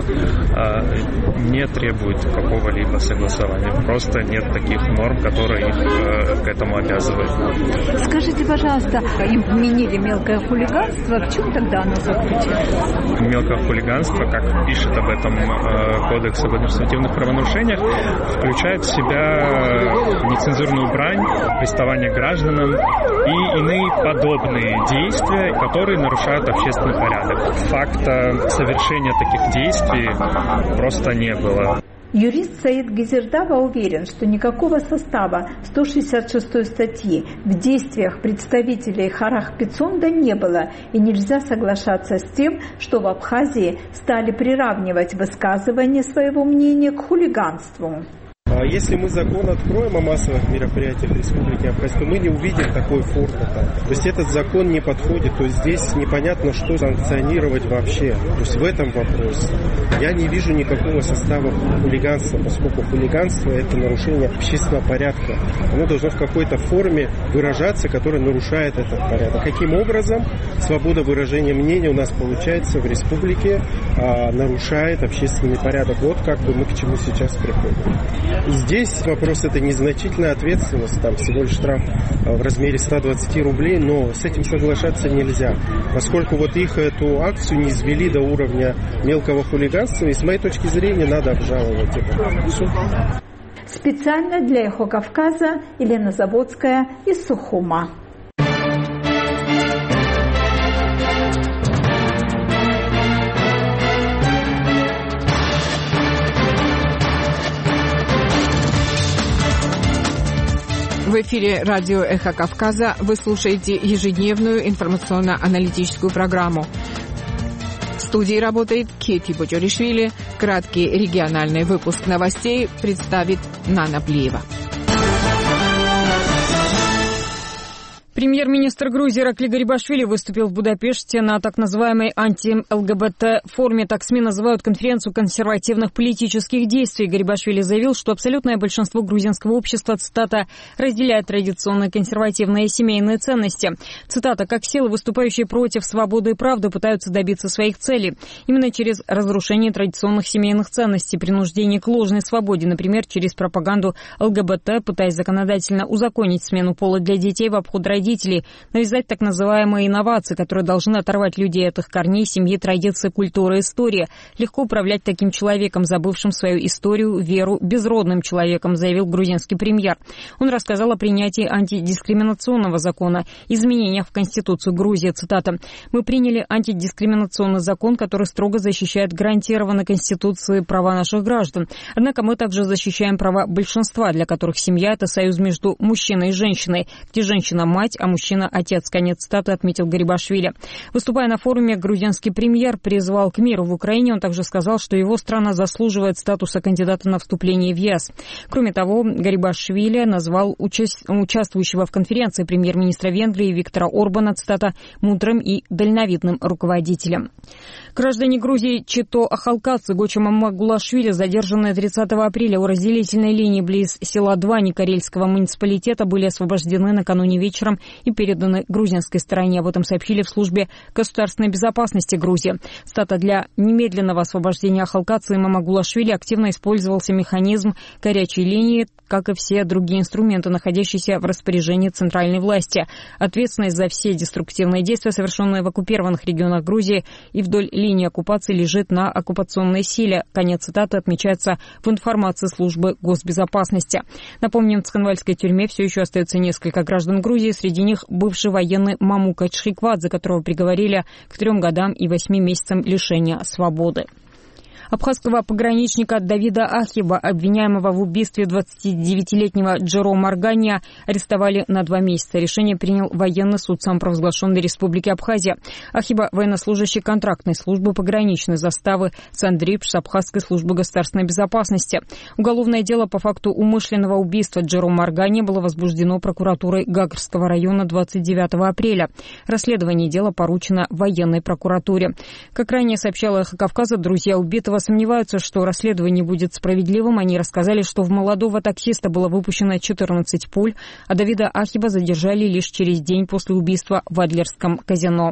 не требует какого-либо согласования. Просто нет таких норм, которые их к этому обязывают. Скажите, пожалуйста, им вменили мелкое хулиганство, в чем тогда оно заключается? Мелкое хулиганство, как пишет об этом Кодекс об административных правонарушениях, включает в себя нецензурную брань, приставание к гражданам и иные подобные действия, которые нарушают общественный порядок. Факта совершения таких действий просто не было. Юрист Саид Гизердава уверен, что никакого состава сто шестьдесят шестой статьи в действиях представителей Харах Пицунда не было, и нельзя соглашаться с тем, что в Абхазии стали приравнивать высказывание своего мнения к хулиганству. Если мы закон откроем о массовых мероприятиях в Республике Абхазия, то мы не увидим такой формы там. То есть этот закон не подходит, то есть здесь непонятно, что санкционировать вообще. То есть в этом вопрос. Я не вижу никакого состава хулиганства, поскольку хулиганство – это нарушение общественного порядка. Оно должно в какой-то форме выражаться, которая нарушает этот порядок. Каким образом свобода выражения мнения у нас получается в республике, а, нарушает общественный порядок? Вот как бы мы к чему сейчас приходим. И здесь вопрос – это незначительная ответственность, там всего лишь штраф в размере ста двадцати рублей, но с этим соглашаться нельзя, поскольку вот их эту акцию не извели до уровня мелкого хулиганства, и с моей точки зрения надо обжаловать эту акцию. Специально для «Эхо Кавказа» Елена Заводская из Сухума. В эфире радио «Эхо Кавказа» вы слушаете ежедневную информационно-аналитическую программу. В студии работает Кети Боджоришвили. Краткий региональный выпуск новостей представит Нана Плиева. Премьер-министр Грузии Иракли Гарибашвили выступил в Будапеште на так называемой анти-ЛГБТ-форуме. Так СМИ называют конференцию консервативных политических действий. Гарибашвили заявил, что абсолютное большинство грузинского общества, цитата, разделяет традиционные консервативные семейные ценности. Цитата, как силы, выступающие против свободы и правды, пытаются добиться своих целей. Именно через разрушение традиционных семейных ценностей, принуждение к ложной свободе, например, через пропаганду ЛГБТ, пытаясь законодательно узаконить смену пола для детей в обход родителей, навязать так называемые инновации, которые должны оторвать людей от их корней, семьи, традиции, культуры, истории. Легко управлять таким человеком, забывшим свою историю, веру, безродным человеком, заявил грузинский премьер. Он рассказал о принятии антидискриминационного закона, изменениях в Конституцию Грузии. Цитата. «Мы приняли антидискриминационный закон, который строго защищает гарантированные Конституцией права наших граждан. Однако мы также защищаем права большинства, для которых семья – это союз между мужчиной и женщиной, где женщина – мать, а мужчина – отец», конец цитаты, отметил Гарибашвили. Выступая на форуме, грузинский премьер призвал к миру в Украине. Он также сказал, что его страна заслуживает статуса кандидата на вступление в ЕС. Кроме того, Гарибашвили назвал уча- участвующего в конференции премьер-министра Венгрии Виктора Орбана, цитата, «мудрым и дальновидным руководителем». Граждане Грузии Чито Ахалкадзе, Гоча Мамагулашвили, задержанные тридцатого апреля у разделительной линии близ села Двани Карельского муниципалитета, были освобождены накануне вечером и переданы грузинской стороне. Об этом сообщили в службе государственной безопасности Грузии. Цитата, для немедленного освобождения Ахалкадзе и Мамагулашвили активно использовался механизм горячей линии, как и все другие инструменты, находящиеся в распоряжении центральной власти. Ответственность за все деструктивные действия, совершенные в оккупированных регионах Грузии и вдоль линии оккупации, лежит на оккупационной силе. Конец цитаты отмечается в информации службы госбезопасности. Напомним, в Цхинвальской тюрьме все еще остается несколько граждан Грузии, среди них бывший военный Мамука Чхиквадзе, которого приговорили к трем годам и восьми месяцам лишения свободы. Абхазского пограничника Давида Ахиба, обвиняемого в убийстве двадцатидевятилетнего Джеро Маргания, арестовали на два месяца. Решение принял военный суд самопровозглашенной Республики Абхазия. Ахиба – военнослужащий контрактной службы пограничной заставы Сандрипш Абхазской службы государственной безопасности. Уголовное дело по факту умышленного убийства Джеро Маргания было возбуждено прокуратурой Гагарского района двадцать девятого апреля. Расследование дела поручено военной прокуратуре. Как ранее сообщала «Эхо Кавказа», друзья убитого сомневаются, что расследование будет справедливым. Они рассказали, что в молодого таксиста было выпущено четырнадцать пуль, а Давида Ахиба задержали лишь через день после убийства в Адлерском казино.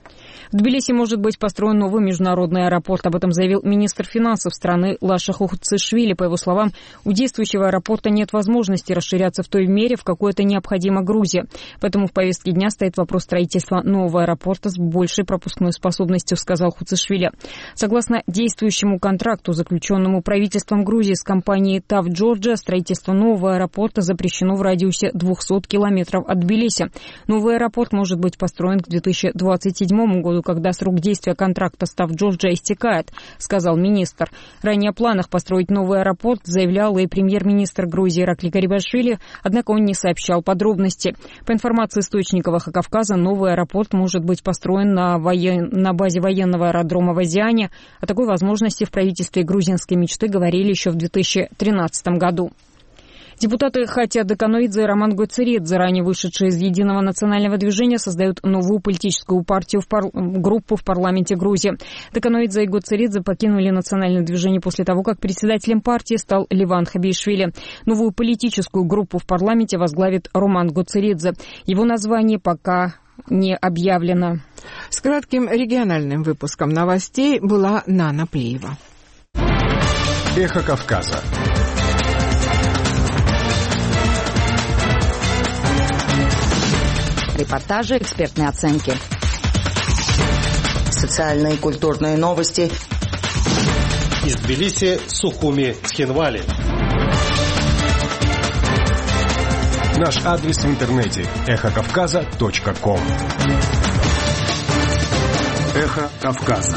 В Тбилиси может быть построен новый международный аэропорт. Об этом заявил министр финансов страны Лаша Хуцишвили. По его словам, у действующего аэропорта нет возможности расширяться в той мере, в какой это необходимо Грузии. Поэтому в повестке дня стоит вопрос строительства нового аэропорта с большей пропускной способностью, сказал Хуцишвили. Согласно действующему контракту, заключенному правительством Грузии с компанией ТАВ Джорджия, строительство нового аэропорта запрещено в радиусе двухсот километров от Тбилиси. Новый аэропорт может быть построен к две тысячи двадцать седьмому году, когда срок действия контракта с ТАВ Джорджия истекает, сказал министр. Ранее о планах построить новый аэропорт заявлял и премьер-министр Грузии Иракли Гарибашвили, однако он не сообщал подробностей. По информации источников «Эхо Кавказа», новый аэропорт может быть построен на, воен... на базе военного аэродрома в Азиане. О такой возможности в правительстве грузинской мечты говорили еще в две тысячи тринадцатом году. Депутаты Хатиа Деканоидзе и Роман Гоцеридзе, ранее вышедшие из Единого национального движения, создают новую политическую партию, в пар... группу в парламенте Грузии. Деканоидзе и Гоцеридзе покинули национальное движение после того, как председателем партии стал Ливан Хабишвили. Новую политическую группу в парламенте возглавит Роман Гоцеридзе. Его название пока не объявлено. С кратким региональным выпуском новостей была Нана Плеева. Эхо Кавказа. Репортажи, экспертные оценки. Социальные и культурные новости. Из Тбилиси, Сухуми, Цхинвали. Наш адрес в интернете эхо кавказа точка ком. Эхо Кавказа.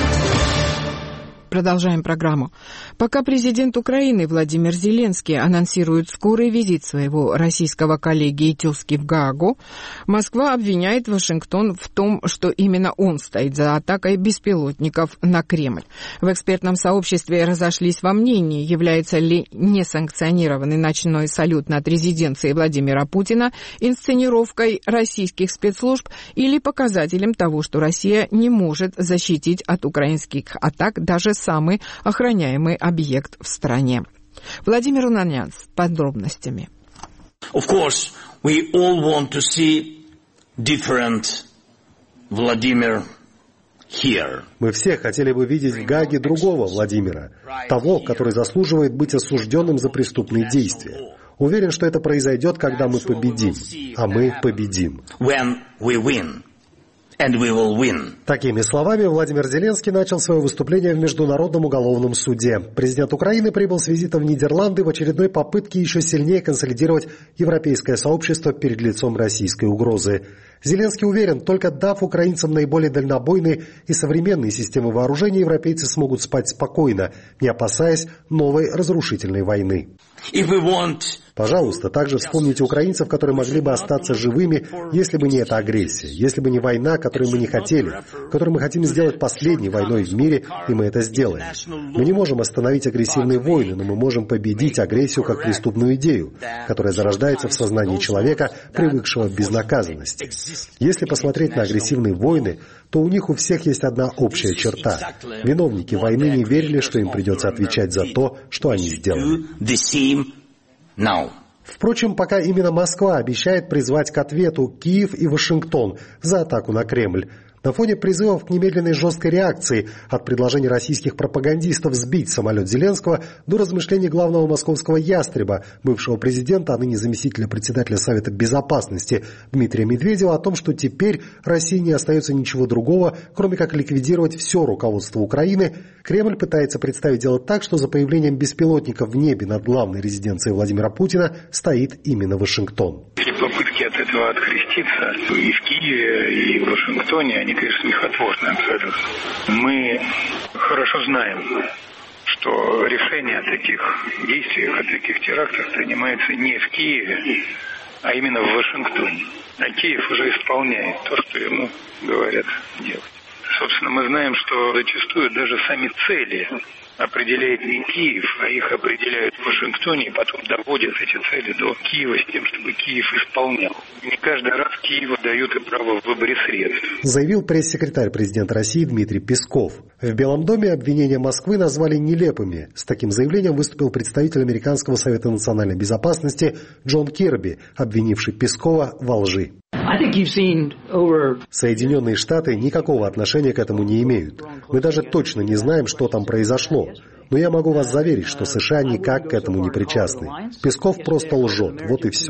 Продолжаем программу. Пока президент Украины Владимир Зеленский анонсирует скорый визит своего российского коллеги и тезки в Гаагу, Москва обвиняет Вашингтон в том, что именно он стоит за атакой беспилотников на Кремль. В экспертном сообществе разошлись во мнении, является ли несанкционированный ночной салют над резиденцией Владимира Путина инсценировкой российских спецслужб или показателем того, что Россия не может защитить от украинских атак даже самый охраняемый объект в стране. Владимир Унанян с подробностями. Of course, we all want to see different Vladimir here. Мы все хотели бы видеть в Гааге другого Владимира, того, который заслуживает быть осужденным за преступные действия. Уверен, что это произойдет, когда мы победим, а мы победим. When we win. And we will win. Такими словами Владимир Зеленский начал свое выступление в Международном уголовном суде. Президент Украины прибыл с визитом в Нидерланды в очередной попытке еще сильнее консолидировать европейское сообщество перед лицом российской угрозы. Зеленский уверен, только дав украинцам наиболее дальнобойные и современные системы вооружения, европейцы смогут спать спокойно, не опасаясь новой разрушительной войны. If we want... Пожалуйста, также вспомните украинцев, которые могли бы остаться живыми, если бы не эта агрессия, если бы не война, которую мы не хотели, которую мы хотим сделать последней войной в мире, и мы это сделаем. Мы не можем остановить агрессивные войны, но мы можем победить агрессию как преступную идею, которая зарождается в сознании человека, привыкшего к безнаказанности. Если посмотреть на агрессивные войны, то у них у всех есть одна общая черта. Виновники войны не верили, что им придется отвечать за то, что они сделали. Now. Впрочем, пока именно Москва обещает призвать к ответу Киев и Вашингтон за атаку на Кремль. На фоне призывов к немедленной жесткой реакции от предложений российских пропагандистов сбить самолет Зеленского до размышлений главного московского ястреба, бывшего президента, а ныне заместителя председателя Совета Безопасности Дмитрия Медведева, о том, что теперь России не остается ничего другого, кроме как ликвидировать все руководство Украины, Кремль пытается представить дело так, что за появлением беспилотников в небе над главной резиденцией Владимира Путина стоит именно Вашингтон. Попытки от этого откреститься и в Киеве, и в Вашингтоне, они, конечно, смехотворны абсолютно. Мы хорошо знаем, что решение о таких действиях, о таких терактах принимается не в Киеве, а именно в Вашингтоне. А Киев уже исполняет то, что ему говорят делать. Собственно, мы знаем, что зачастую даже сами цели определяет не Киев, а их определяют в Вашингтоне, и потом доводят эти цели до Киева с тем, чтобы Киев исполнял. Не каждый раз Киеву дают и право в выборе средств. Заявил пресс-секретарь президента России Дмитрий Песков. В Белом доме обвинения Москвы назвали нелепыми. С таким заявлением выступил представитель Американского совета национальной безопасности Джон Кирби, обвинивший Пескова во лжи. Соединенные Штаты никакого отношения к этому не имеют. Мы даже точно не знаем, что там произошло. Но я могу вас заверить, что США никак к этому не причастны. Песков просто лжет, вот и все.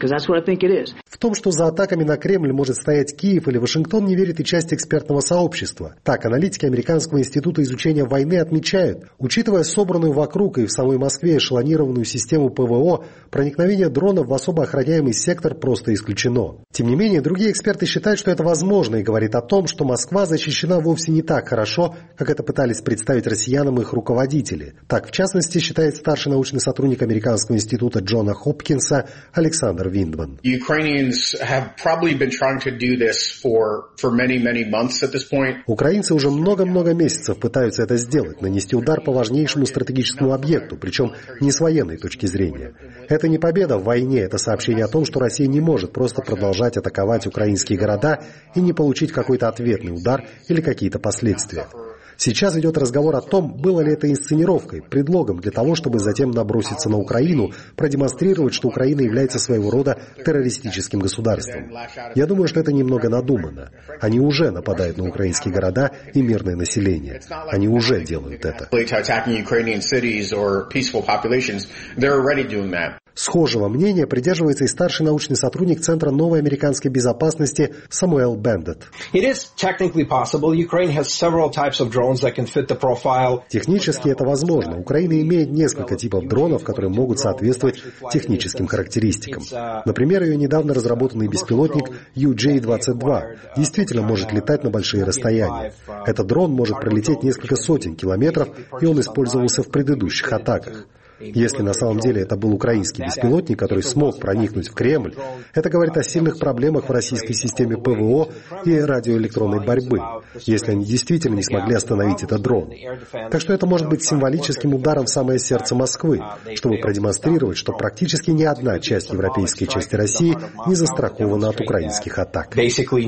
В том, что за атаками на Кремль может стоять Киев или Вашингтон, не верит и часть экспертного сообщества. Так, аналитики Американского института изучения войны отмечают, учитывая собранную вокруг и в самой Москве эшелонированную систему ПВО, проникновение дронов в особо охраняемый сектор просто исключено. Тем не менее, другие эксперты считают, что это возможно, и говорит о том, что Москва защищена вовсе не так хорошо, как это пытались представить россиянам их руководители. Так, в частности, считает старший научный сотрудник Американского института Джона Хопкинса Александр Виндман. Украинцы уже много-много месяцев пытаются это сделать, нанести удар по важнейшему стратегическому объекту, причем не с военной точки зрения. Это не победа в войне, это сообщение о том, что Россия не может просто продолжать атаковать украинские города и не получить какой-то ответный удар или какие-то последствия. Сейчас идет разговор о том, было ли это инсценировкой, предлогом для того, чтобы затем наброситься на Украину, продемонстрировать, что Украина является своего рода террористическим государством. Я думаю, что это немного надумано. Они уже нападают на украинские города и мирное население. Они уже делают это. Схожего мнения придерживается и старший научный сотрудник Центра новой американской безопасности Самуэл Бендет. Технически это возможно. Украина имеет несколько типов дронов, которые могут соответствовать техническим характеристикам. Например, ее недавно разработанный беспилотник ю джей двадцать два действительно может летать на большие расстояния. Этот дрон может пролететь несколько сотен километров, и он использовался в предыдущих атаках. Если на самом деле это был украинский беспилотник, который смог проникнуть в Кремль, это говорит о сильных проблемах в российской системе ПВО и радиоэлектронной борьбы, если они действительно не смогли остановить этот дрон. Так что это может быть символическим ударом в самое сердце Москвы, чтобы продемонстрировать, что практически ни одна часть европейской части России не застрахована от украинских атак.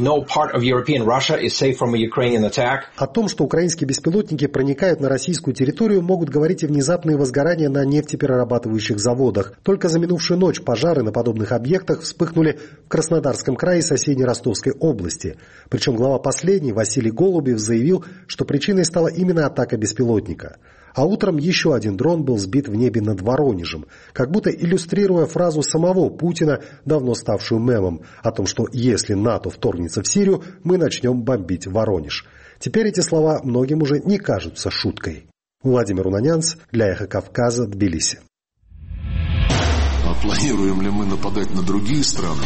О том, что украинские беспилотники проникают на российскую территорию, могут говорить и внезапные возгорания на нефтеперерабатывающих заводах. Только за минувшую ночь пожары на подобных объектах вспыхнули в Краснодарском крае и соседней Ростовской области. Причем глава последней, Василий Голубев, заявил, что причиной стала именно атака беспилотника. А утром еще один дрон был сбит в небе над Воронежем, как будто иллюстрируя фразу самого Путина, давно ставшую мемом, о том, что если НАТО вторгнется в Сирию, мы начнем бомбить Воронеж. Теперь эти слова многим уже не кажутся шуткой. Владимир Унанянц для «Эхо Кавказа», Тбилиси. А планируем ли мы нападать на другие страны?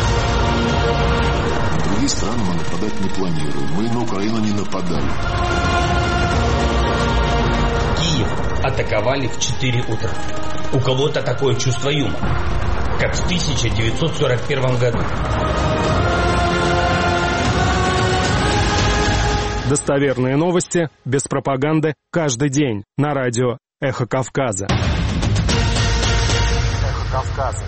На другие страны мы нападать не планируем. Мы на Украину не нападали. Киев атаковали в четыре утра. У кого-то такое чувство юмора, как в тысяча девятьсот сорок первом году. Достоверные новости, без пропаганды, каждый день на радио «Эхо Кавказа». «Эхо Кавказа».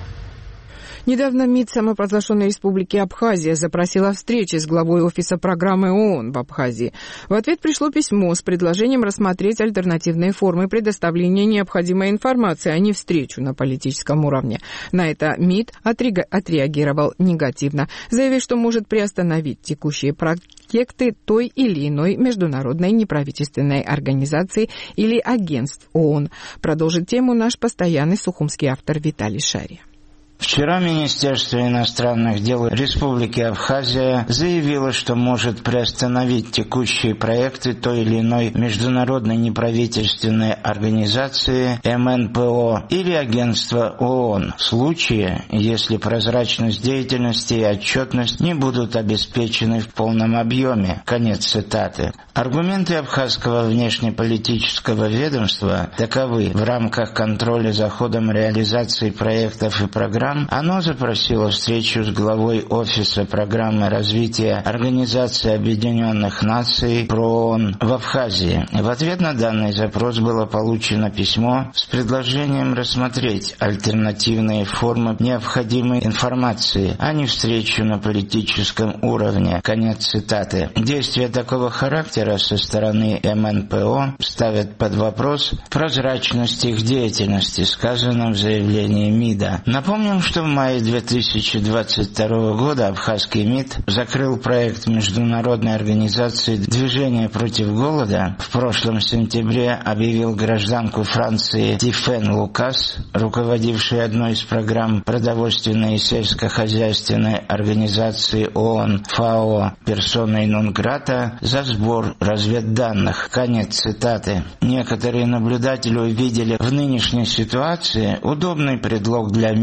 Недавно МИД самопровозглашенной республики Абхазия запросила встречи с главой офиса программы ООН в Абхазии. В ответ пришло письмо с предложением рассмотреть альтернативные формы предоставления необходимой информации, а не встречу на политическом уровне. На это МИД отреагировал негативно, заявив, что может приостановить текущие проекты той или иной международной неправительственной организации или агентств ООН. Продолжит тему наш постоянный сухумский автор Виталий Шария. Вчера Министерство иностранных дел Республики Абхазия заявило, что может приостановить текущие проекты той или иной международной неправительственной организации эм эн пэ о или агентства ООН в случае, если прозрачность деятельности и отчетность не будут обеспечены в полном объеме. Конец цитаты. Аргументы абхазского внешнеполитического ведомства таковы. В рамках контроля за ходом реализации проектов и программ оно запросило встречу с главой Офиса программы развития Организации Объединенных Наций ПРООН в Абхазии. В ответ на данный запрос было получено письмо с предложением рассмотреть альтернативные формы необходимой информации, а не встречу на политическом уровне. Конец цитаты. Действия такого характера со стороны эм эн пэ о ставят под вопрос прозрачность их деятельности, сказано в заявлении МИДа. Напомним, что в мае две тысячи двадцать второго года абхазский МИД закрыл проект международной организации «Движение против голода». В прошлом сентябре объявил гражданку Франции Тифен Лукас, руководившей одной из программ продовольственной и сельскохозяйственной организации ООН ФАО, персоной нон-грата за сбор разведданных. Конец цитаты. Некоторые наблюдатели увидели в нынешней ситуации удобный предлог для МИДа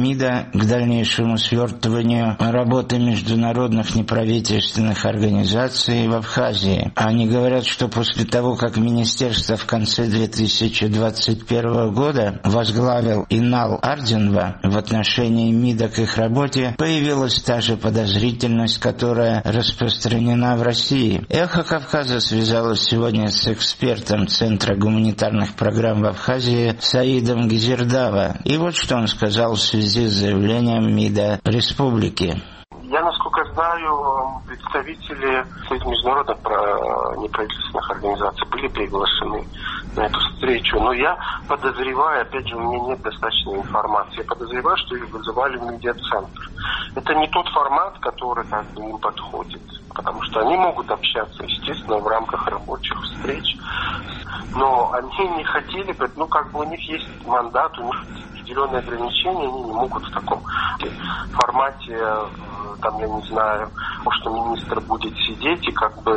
готовится к дальнейшему свертыванию работы международных неправительственных организаций в Абхазии. Они говорят, что после того, как министерство в конце две тысячи двадцать первого года возглавил Инал Арденва, в отношении МИДа к их работе появилась та же подозрительность, которая распространена в России. «Эхо Кавказа» связалось сегодня с экспертом Центра гуманитарных программ в Абхазии Саидом Гизердава. И вот что он сказал в связи с заявлением МИДа республики. Я, насколько знаю, представители международных неправительственных организаций были приглашены на эту встречу, но я подозреваю, опять же, у меня нет достаточной информации, я подозреваю, что их вызывали в медиацентр. Это не тот формат, который как бы им подходит, потому что они могут общаться, естественно, в рамках рабочих встреч, но они не хотели, ну, как бы у них есть мандат, у них определенные ограничения, они не могут в таком формате, там, я не знаю, что министр будет сидеть и как бы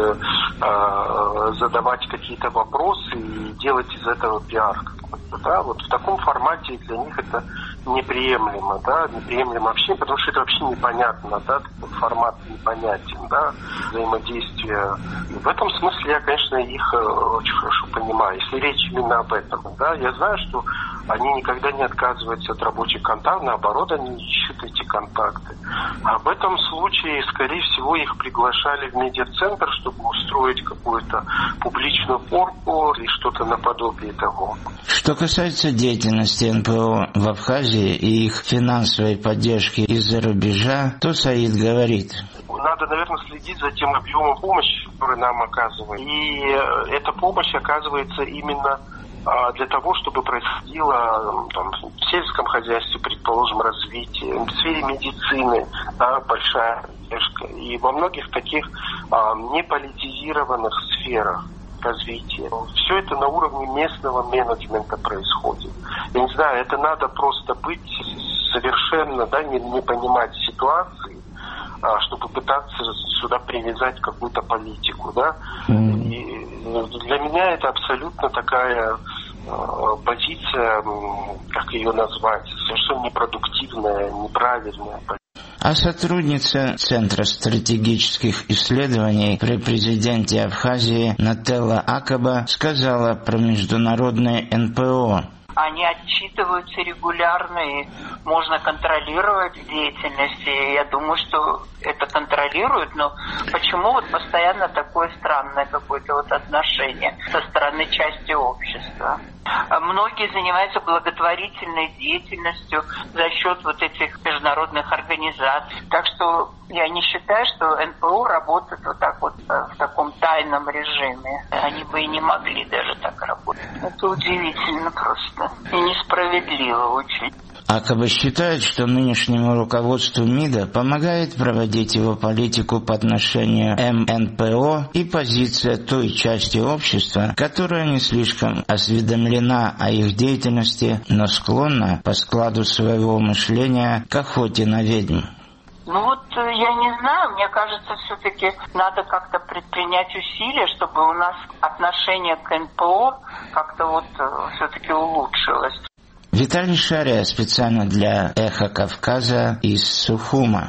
э, задавать какие-то вопросы и делать из этого пиар. Да? Вот в таком формате для них это неприемлемо, да, неприемлемо вообще, потому что это вообще непонятно, да, формат непонятен, да, взаимодействие. И в этом смысле я, конечно, их очень хорошо понимаю, если речь именно об этом, да, я знаю, что они никогда не отказываются от рабочих контактов, наоборот, они ищут эти контакты. А в этом случае, скорее всего, их приглашали в медиацентр, чтобы устроить какую-то публичную порку или что-то наподобие того. Что касается деятельности эн пэ о в Абхазии и их финансовой поддержки из-за рубежа, то Саид говорит: надо, наверное, следить за тем объемом помощи, который нам оказывают. И эта помощь оказывается именно для того, чтобы происходило там, в сельском хозяйстве, предположим, развитие, в сфере медицины, да, большая поддержка. И во многих таких а, неполитизированных сферах развития. Все это на уровне местного менеджмента происходит. Я не знаю, это надо просто быть совершенно, да, не, не понимать ситуации, а, чтобы пытаться сюда привязать какую-то политику, да. Mm. И для меня это абсолютно такая э, позиция, как ее назвать, совершенно непродуктивная, неправильная. А сотрудница Центра стратегических исследований при президенте Абхазии Нателла Акаба сказала про международные эн пэ о. Они отчитываются регулярно, и можно контролировать деятельность. И я думаю, что это контролируют, но почему вот постоянно такое странное какое-то вот отношение со стороны части общества? Многие занимаются благотворительной деятельностью за счет вот этих международных организаций. Так что я не считаю, что эн пэ о работает вот так вот в таком тайном режиме. Они бы и не могли даже так работать. Это удивительно просто и несправедливо очень. Акаба считает, что нынешнему руководству МИДа помогает проводить его политику по отношению эм эн пэ о и позиция той части общества, которая не слишком осведомлена о их деятельности, но склонна по складу своего мышления к охоте на ведьм. Ну вот, я не знаю, мне кажется, все-таки надо как-то предпринять усилия, чтобы у нас отношение к эн пэ о как-то вот все-таки улучшилось. Виталий Шария специально для «Эхо Кавказа» из Сухума.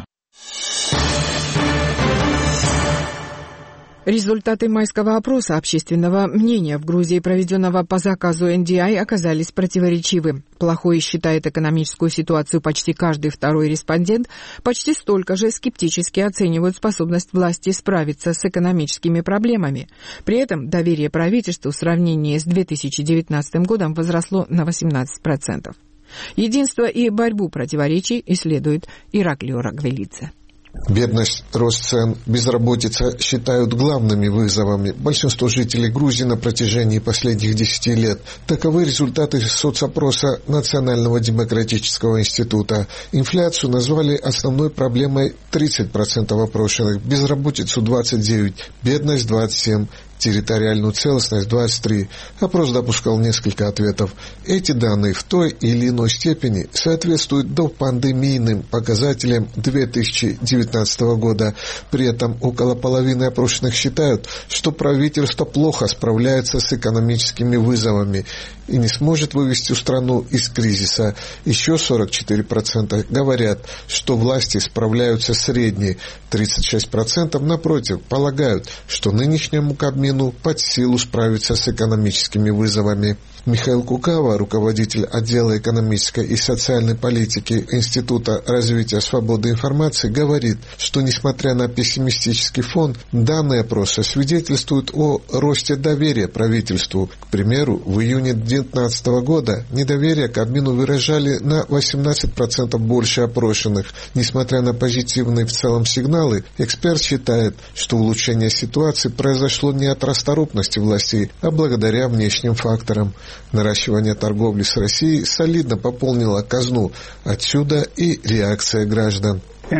Результаты майского опроса общественного мнения в Грузии, проведенного по заказу эн ди ай, оказались противоречивы. Плохой считает экономическую ситуацию почти каждый второй респондент, почти столько же скептически оценивают способность власти справиться с экономическими проблемами. При этом доверие правительству в сравнении с две тысячи девятнадцатым годом возросло на восемнадцать процентов. Единство и борьбу противоречий исследует Ираклий Рагвелидзе. Бедность, рост цен, безработица считают главными вызовами большинства жителей Грузии на протяжении последних десяти лет. Таковы результаты соцопроса Национального демократического института. Инфляцию назвали основной проблемой тридцать процентов опрошенных, безработицу двадцать девять процентов, бедность двадцать семь процентов. территориальную целостность двадцать три. Опрос допускал несколько ответов. Эти данные в той или иной степени соответствуют допандемийным показателям две тысячи девятнадцатого года. При этом около половины опрошенных считают, что правительство плохо справляется с экономическими вызовами и не сможет вывести страну из кризиса. Еще сорок четыре процента говорят, что власти справляются средне. тридцать шесть процентов, напротив, полагают, что нынешнему Кабмину под силу справиться с экономическими вызовами. Михаил Кукава, руководитель отдела экономической и социальной политики Института развития свободы информации, говорит, что несмотря на пессимистический фон, данные опроса свидетельствуют о росте доверия правительству. К примеру, в июне две тысячи девятнадцатого года недоверие Кабмину выражали на восемнадцать процентов больше опрошенных. Несмотря на позитивные в целом сигналы, эксперт считает, что улучшение ситуации произошло не от расторопности властей, а благодаря внешним факторам. Наращивание торговли с Россией солидно пополнило казну. Отсюда и реакция граждан.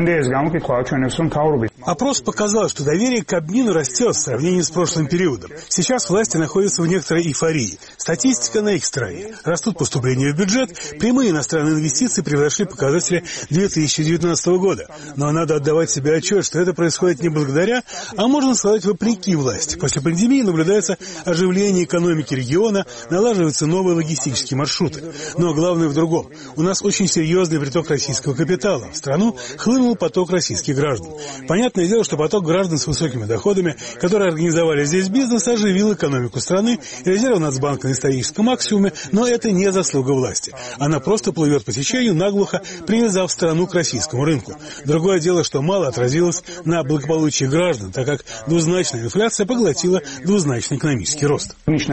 Опрос показал, что доверие к Кабмину растет в сравнении с прошлым периодом. Сейчас власти находятся в некоторой эйфории. Статистика на их стороне. Растут поступления в бюджет, прямые иностранные инвестиции превзошли показатели две тысячи девятнадцатого года. Но надо отдавать себе отчет, что это происходит не благодаря, а можно сказать вопреки власти. После пандемии наблюдается оживление экономики региона, налаживаются новые логистические маршруты. Но главное в другом. У нас очень серьезный приток российского капитала. В страну хлынул поток российских граждан. Понятное дело, что поток граждан с высокими доходами, которые организовали здесь бизнес, оживил экономику страны, резервы Нацбанка на историческом максимуме, но это не заслуга власти. Она просто плывет по течению, наглухо привязав страну к российскому рынку. Другое дело, что мало отразилось на благополучии граждан, так как двузначная инфляция поглотила двузначный экономический рост.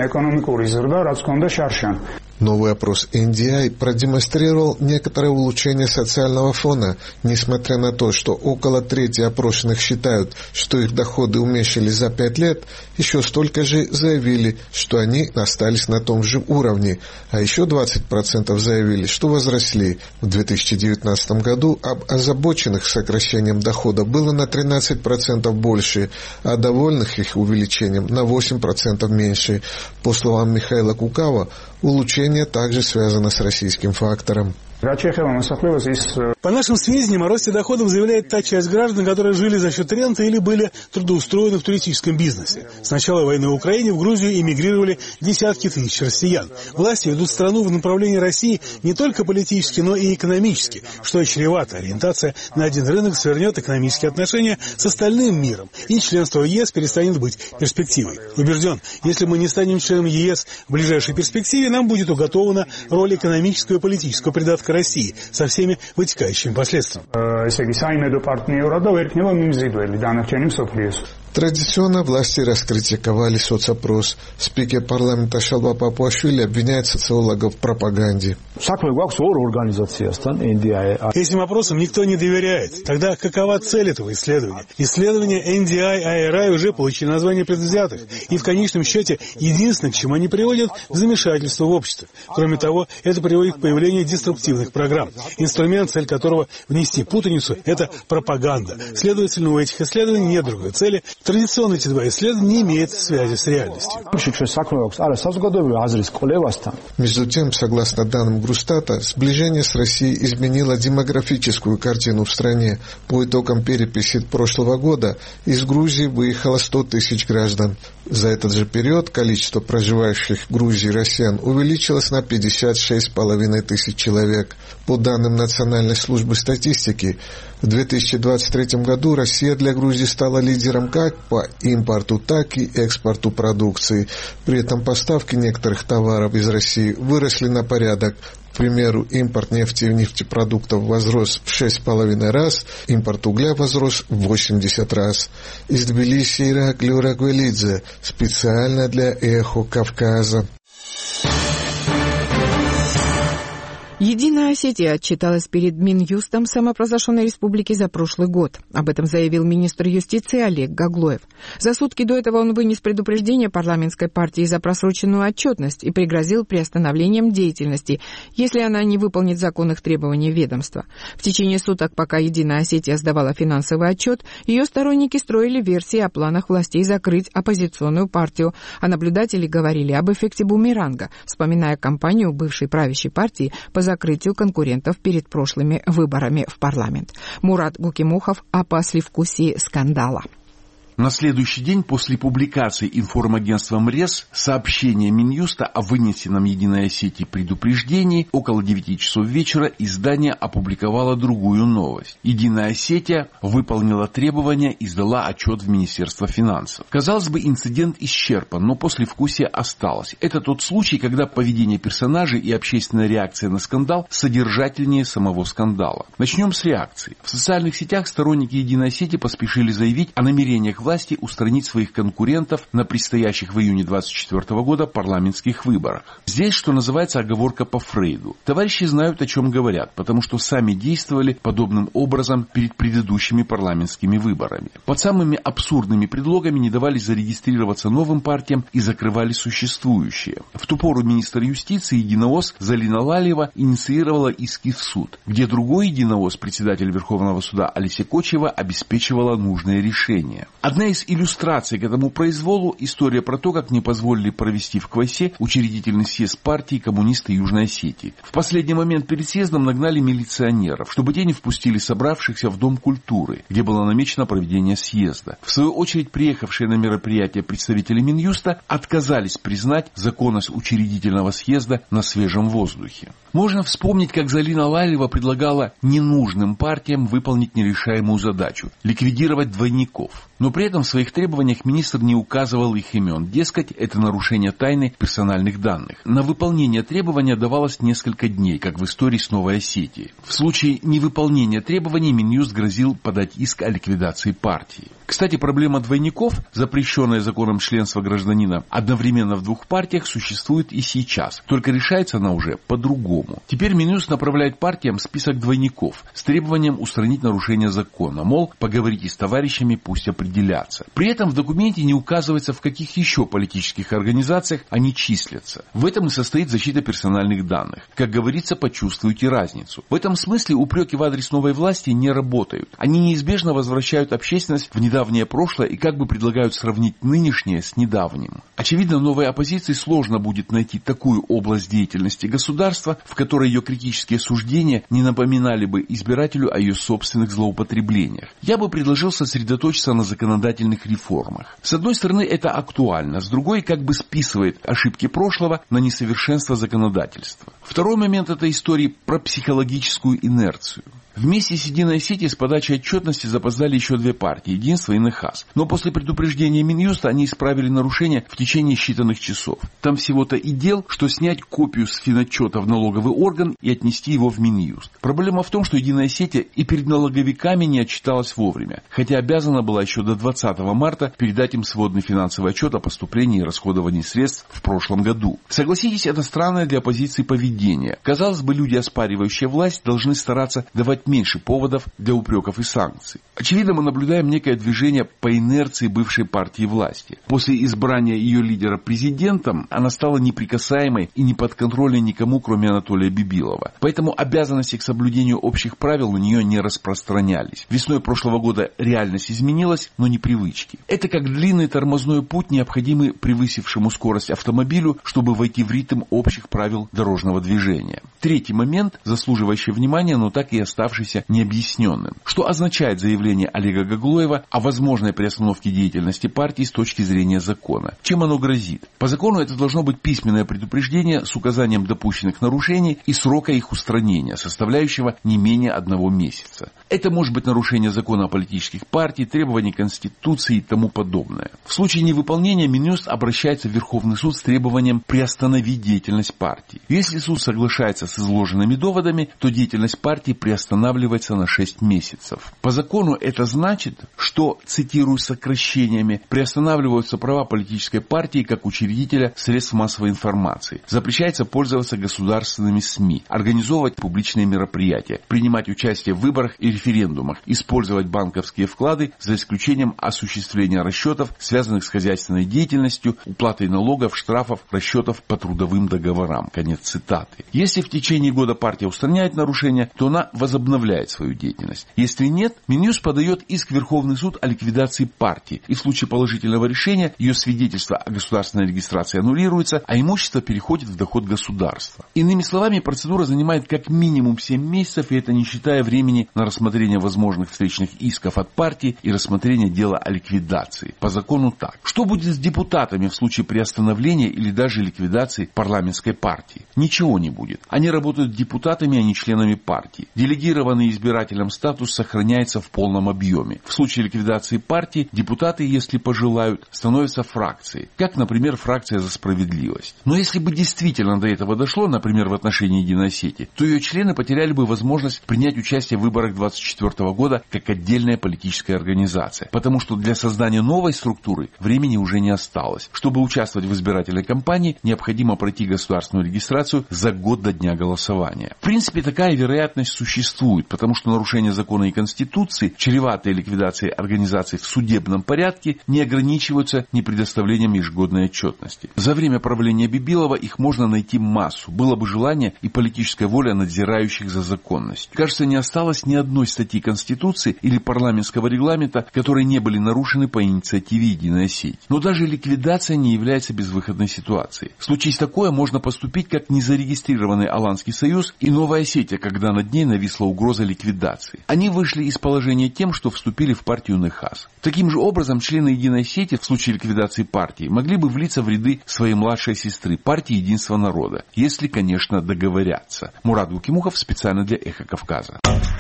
Новый опрос эн ди ай продемонстрировал некоторое улучшение социального фона, несмотря на то, что около трети опрошенных считают, что их доходы уменьшились за пять лет, еще столько же заявили, что они остались на том же уровне, а еще двадцать процентов заявили, что возросли. В две тысячи девятнадцатом году об озабоченных сокращением дохода было на тринадцать процентов больше, а довольных их увеличением на восемь процентов меньше. По словам Михаила Кукава, улучшение также связано с российским фактором. По нашим сведениям, о росте доходов заявляет та часть граждан, которые жили за счет ренты или были трудоустроены в туристическом бизнесе. С начала войны в Украине в Грузию эмигрировали десятки тысяч россиян. Власти ведут страну в направлении России не только политически, но и экономически, что чревато. Ориентация на один рынок свернет экономические отношения с остальным миром, и членство в ЕС перестанет быть перспективой. Убежден, если мы не станем членом ЕС в ближайшей перспективе, нам будет уготована роль экономического и политического придатка России со всеми вытекающими последствиями. Традиционно власти раскритиковали соцопрос. Спикер парламента Шалва Папуашвили обвиняет социологов в пропаганде. Этим опросам никто не доверяет. Тогда какова цель этого исследования? Исследования эн ди ай и эй ар ай уже получили название предвзятых. И в конечном счете единственное, к чему они приводят, к замешательству в обществе. Кроме того, это приводит к появлению деструктивных программ. Инструмент, цель которого внести путаницу, это пропаганда. Следовательно, у этих исследований нет другой цели. Традиционно эти два исследования не имеют связи с реальностью. Между тем, согласно данным Грустата, сближение с Россией изменило демографическую картину в стране. По итогам переписи прошлого года из Грузии выехало сто тысяч граждан. За этот же период количество проживающих в Грузии россиян увеличилось на пятьдесят шесть с половиной тысяч человек. По данным Национальной службы статистики, в две тысячи двадцать третьем году Россия для Грузии стала лидером как по импорту, так и экспорту продукции. При этом поставки некоторых товаров из России выросли на порядок. К примеру, импорт нефти и нефтепродуктов возрос в шесть с половиной раз, импорт угля возрос в восемьдесят раз. Из Тбилиси Ираклий Урагвелидзе, специально для «Эхо Кавказа». Единая Осетия отчиталась перед Минюстом самопровозглашенной республики за прошлый год. Об этом заявил министр юстиции Олег Гаглоев. За сутки до этого он вынес предупреждение парламентской партии за просроченную отчетность и пригрозил приостановлением деятельности, если она не выполнит законных требований ведомства. В течение суток, пока Единая Осетия сдавала финансовый отчет, ее сторонники строили версии о планах властей закрыть оппозиционную партию, а наблюдатели говорили об эффекте бумеранга, вспоминая кампанию бывшей правящей партии по закрытию конкурентов перед прошлыми выборами в парламент. Мурат Гукимухов о послевкусии скандала. На следующий день после публикации информагентством РЕС сообщения Минюста о вынесенном Единой Осетии предупреждении около девяти часов вечера издание опубликовало другую новость. Единая Осетия выполнила требования и сдала отчет в Министерство финансов. Казалось бы, инцидент исчерпан, но послевкусие осталось. Это тот случай, когда поведение персонажей и общественная реакция на скандал содержательнее самого скандала. Начнем с реакции. В социальных сетях сторонники Единой Осетии поспешили заявить о намерениях власти устранить своих конкурентов на предстоящих в июне двадцать четвёртого года парламентских выборах. Здесь, что называется, оговорка по Фрейду. Товарищи знают, о чем говорят, потому что сами действовали подобным образом перед предыдущими парламентскими выборами. Под самыми абсурдными предлогами не давали зарегистрироваться новым партиям и закрывали существующие. В ту пору министр юстиции Единоос Залина Лалиева инициировала иски в суд, где другой Единоос, председатель Верховного суда Алися Кочева, обеспечивала нужные решения. Одна из иллюстраций к этому произволу – история про то, как не позволили провести в Квасе учредительный съезд партии коммунисты Южной Осетии. В последний момент перед съездом нагнали милиционеров, чтобы те не впустили собравшихся в Дом культуры, где было намечено проведение съезда. В свою очередь, приехавшие на мероприятие представители Минюста отказались признать законность учредительного съезда на свежем воздухе. Можно вспомнить, как Залина Лалиева предлагала ненужным партиям выполнить нерешаемую задачу – ликвидировать двойников. Но при этом в своих требованиях министр не указывал их имен. Дескать, это нарушение тайны персональных данных. На выполнение требования давалось несколько дней, как в истории с Новой Осетией. В случае невыполнения требований Минюст грозил подать иск о ликвидации партии. Кстати, проблема двойников, запрещенная законом членства гражданина одновременно в двух партиях, существует и сейчас. Только решается она уже по-другому. Теперь Минюст направляет партиям список двойников с требованием устранить нарушение закона. Мол, поговорите с товарищами, пусть определятся. При этом в документе не указывается, в каких еще политических организациях они числятся. В этом и состоит защита персональных данных. Как говорится, почувствуйте разницу. В этом смысле упреки в адрес новой власти не работают. Они неизбежно возвращают общественность в недавнее прошлое и как бы предлагают сравнить нынешнее с недавним. Очевидно, новой оппозиции сложно будет найти такую область деятельности государства, в которой ее критические суждения не напоминали бы избирателю о ее собственных злоупотреблениях. Я бы предложил сосредоточиться на законодательных реформах. С одной стороны, это актуально, с другой, как бы списывает ошибки прошлого на несовершенство законодательства. Второй момент этой истории про психологическую инерцию. Вместе с Единой Осетией с подачей отчетности запоздали еще две партии – Единство и Нехас. Но после предупреждения Минюста они исправили нарушения в течение считанных часов. Там всего-то и дел, что снять копию с финотчета в налоговый орган и отнести его в Минюст. Проблема в том, что Единая Осетия и перед налоговиками не отчиталась вовремя, хотя обязана была еще до двадцатого марта передать им сводный финансовый отчет о поступлении и расходовании средств в прошлом году. Согласитесь, это странное для оппозиции поведение. Казалось бы, люди, оспаривающие власть, должны стараться давать меньше поводов для упреков и санкций. Очевидно, мы наблюдаем некое движение по инерции бывшей партии власти. После избрания ее лидера президентом она стала неприкасаемой и не подконтрольной никому, кроме Анатолия Бибилова. Поэтому обязанности к соблюдению общих правил на нее не распространялись. Весной прошлого года реальность изменилась, но не привычки. Это как длинный тормозной путь, необходимый превысившему скорость автомобилю, чтобы войти в ритм общих правил дорожного движения. Третий момент, заслуживающий внимания, но так и оставшийся необъясненным. Что означает заявление Олега Гаглоева о возможной приостановке деятельности партии с точки зрения закона? Чем оно грозит? По закону это должно быть письменное предупреждение с указанием допущенных нарушений и срока их устранения, составляющего не менее одного месяца. Это может быть нарушение закона о политических партиях, требований Конституции и тому подобное. В случае невыполнения Минюст обращается в Верховный суд с требованием приостановить деятельность партии. Если суд соглашается с изложенными доводами, то деятельность партии приостанавливается приостанавливается на шесть месяцев. По закону это значит, что, цитирую сокращениями, приостанавливаются права политической партии как учредителя средств массовой информации. Запрещается пользоваться государственными СМИ, организовывать публичные мероприятия, принимать участие в выборах и референдумах, использовать банковские вклады за исключением осуществления расчетов, связанных с хозяйственной деятельностью, уплатой налогов, штрафов, расчетов по трудовым договорам. Конец цитаты. Если в течение года партия устраняет нарушения, то она возобновляет свою деятельность. Если нет, Минюст подает иск в Верховный суд о ликвидации партии, и в случае положительного решения ее свидетельство о государственной регистрации аннулируется, а имущество переходит в доход государства. Иными словами, процедура занимает как минимум семь месяцев, и это не считая времени на рассмотрение возможных встречных исков от партии и рассмотрение дела о ликвидации. По закону так. Что будет с депутатами в случае приостановления или даже ликвидации парламентской партии? Ничего не будет. Они работают депутатами, а не членами партии. Делегированный избирателям статус сохраняется в полном объеме. В случае ликвидации партии депутаты, если пожелают, становятся фракцией, как, например, фракция «За справедливость». Но если бы действительно до этого дошло, например, в отношении Единой Осетии, то ее члены потеряли бы возможность принять участие в выборах двадцать четвёртого года как отдельная политическая организация, потому что для создания новой структуры времени уже не осталось. Чтобы участвовать в избирательной кампании, необходимо пройти государственную регистрацию за год до дня голосования. В принципе, такая вероятность существует, потому что нарушение закона и Конституции, чреватые ликвидацией организаций в судебном порядке, не ограничиваются непредоставлением ежегодной отчетности. За время правления Бибилова их можно найти массу. Было бы желание и политическая воля надзирающих за законностью. Кажется, не осталось ни одной статьи Конституции или парламентского регламента, которые не были нарушены по инициативе Единой Осетии. Но даже ликвидация не является безвыходной ситуацией. Случись такое, можно поступить как незарегистрированный Аланский союз и Новая Осетия, когда над ней нависла угроза ликвидации. Они вышли из положения тем, что вступили в партию Нехас. Таким же образом, члены Единой Осетии в случае ликвидации партии могли бы влиться в ряды своей младшей сестры, партии Единства народа, если, конечно, договорятся. Мурат Гукимухов специально для Эхо Кавказа.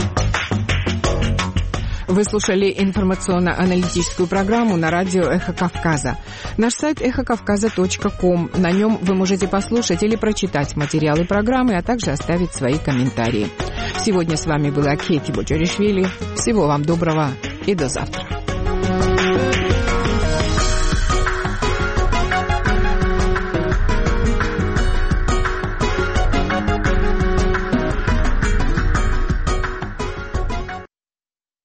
Вы слушали информационно-аналитическую программу на радио «Эхо Кавказа». Наш сайт эхо кавказа точка ком. На нем вы можете послушать или прочитать материалы программы, а также оставить свои комментарии. Сегодня с вами была Кети Боджаришвили. Всего вам доброго и до завтра.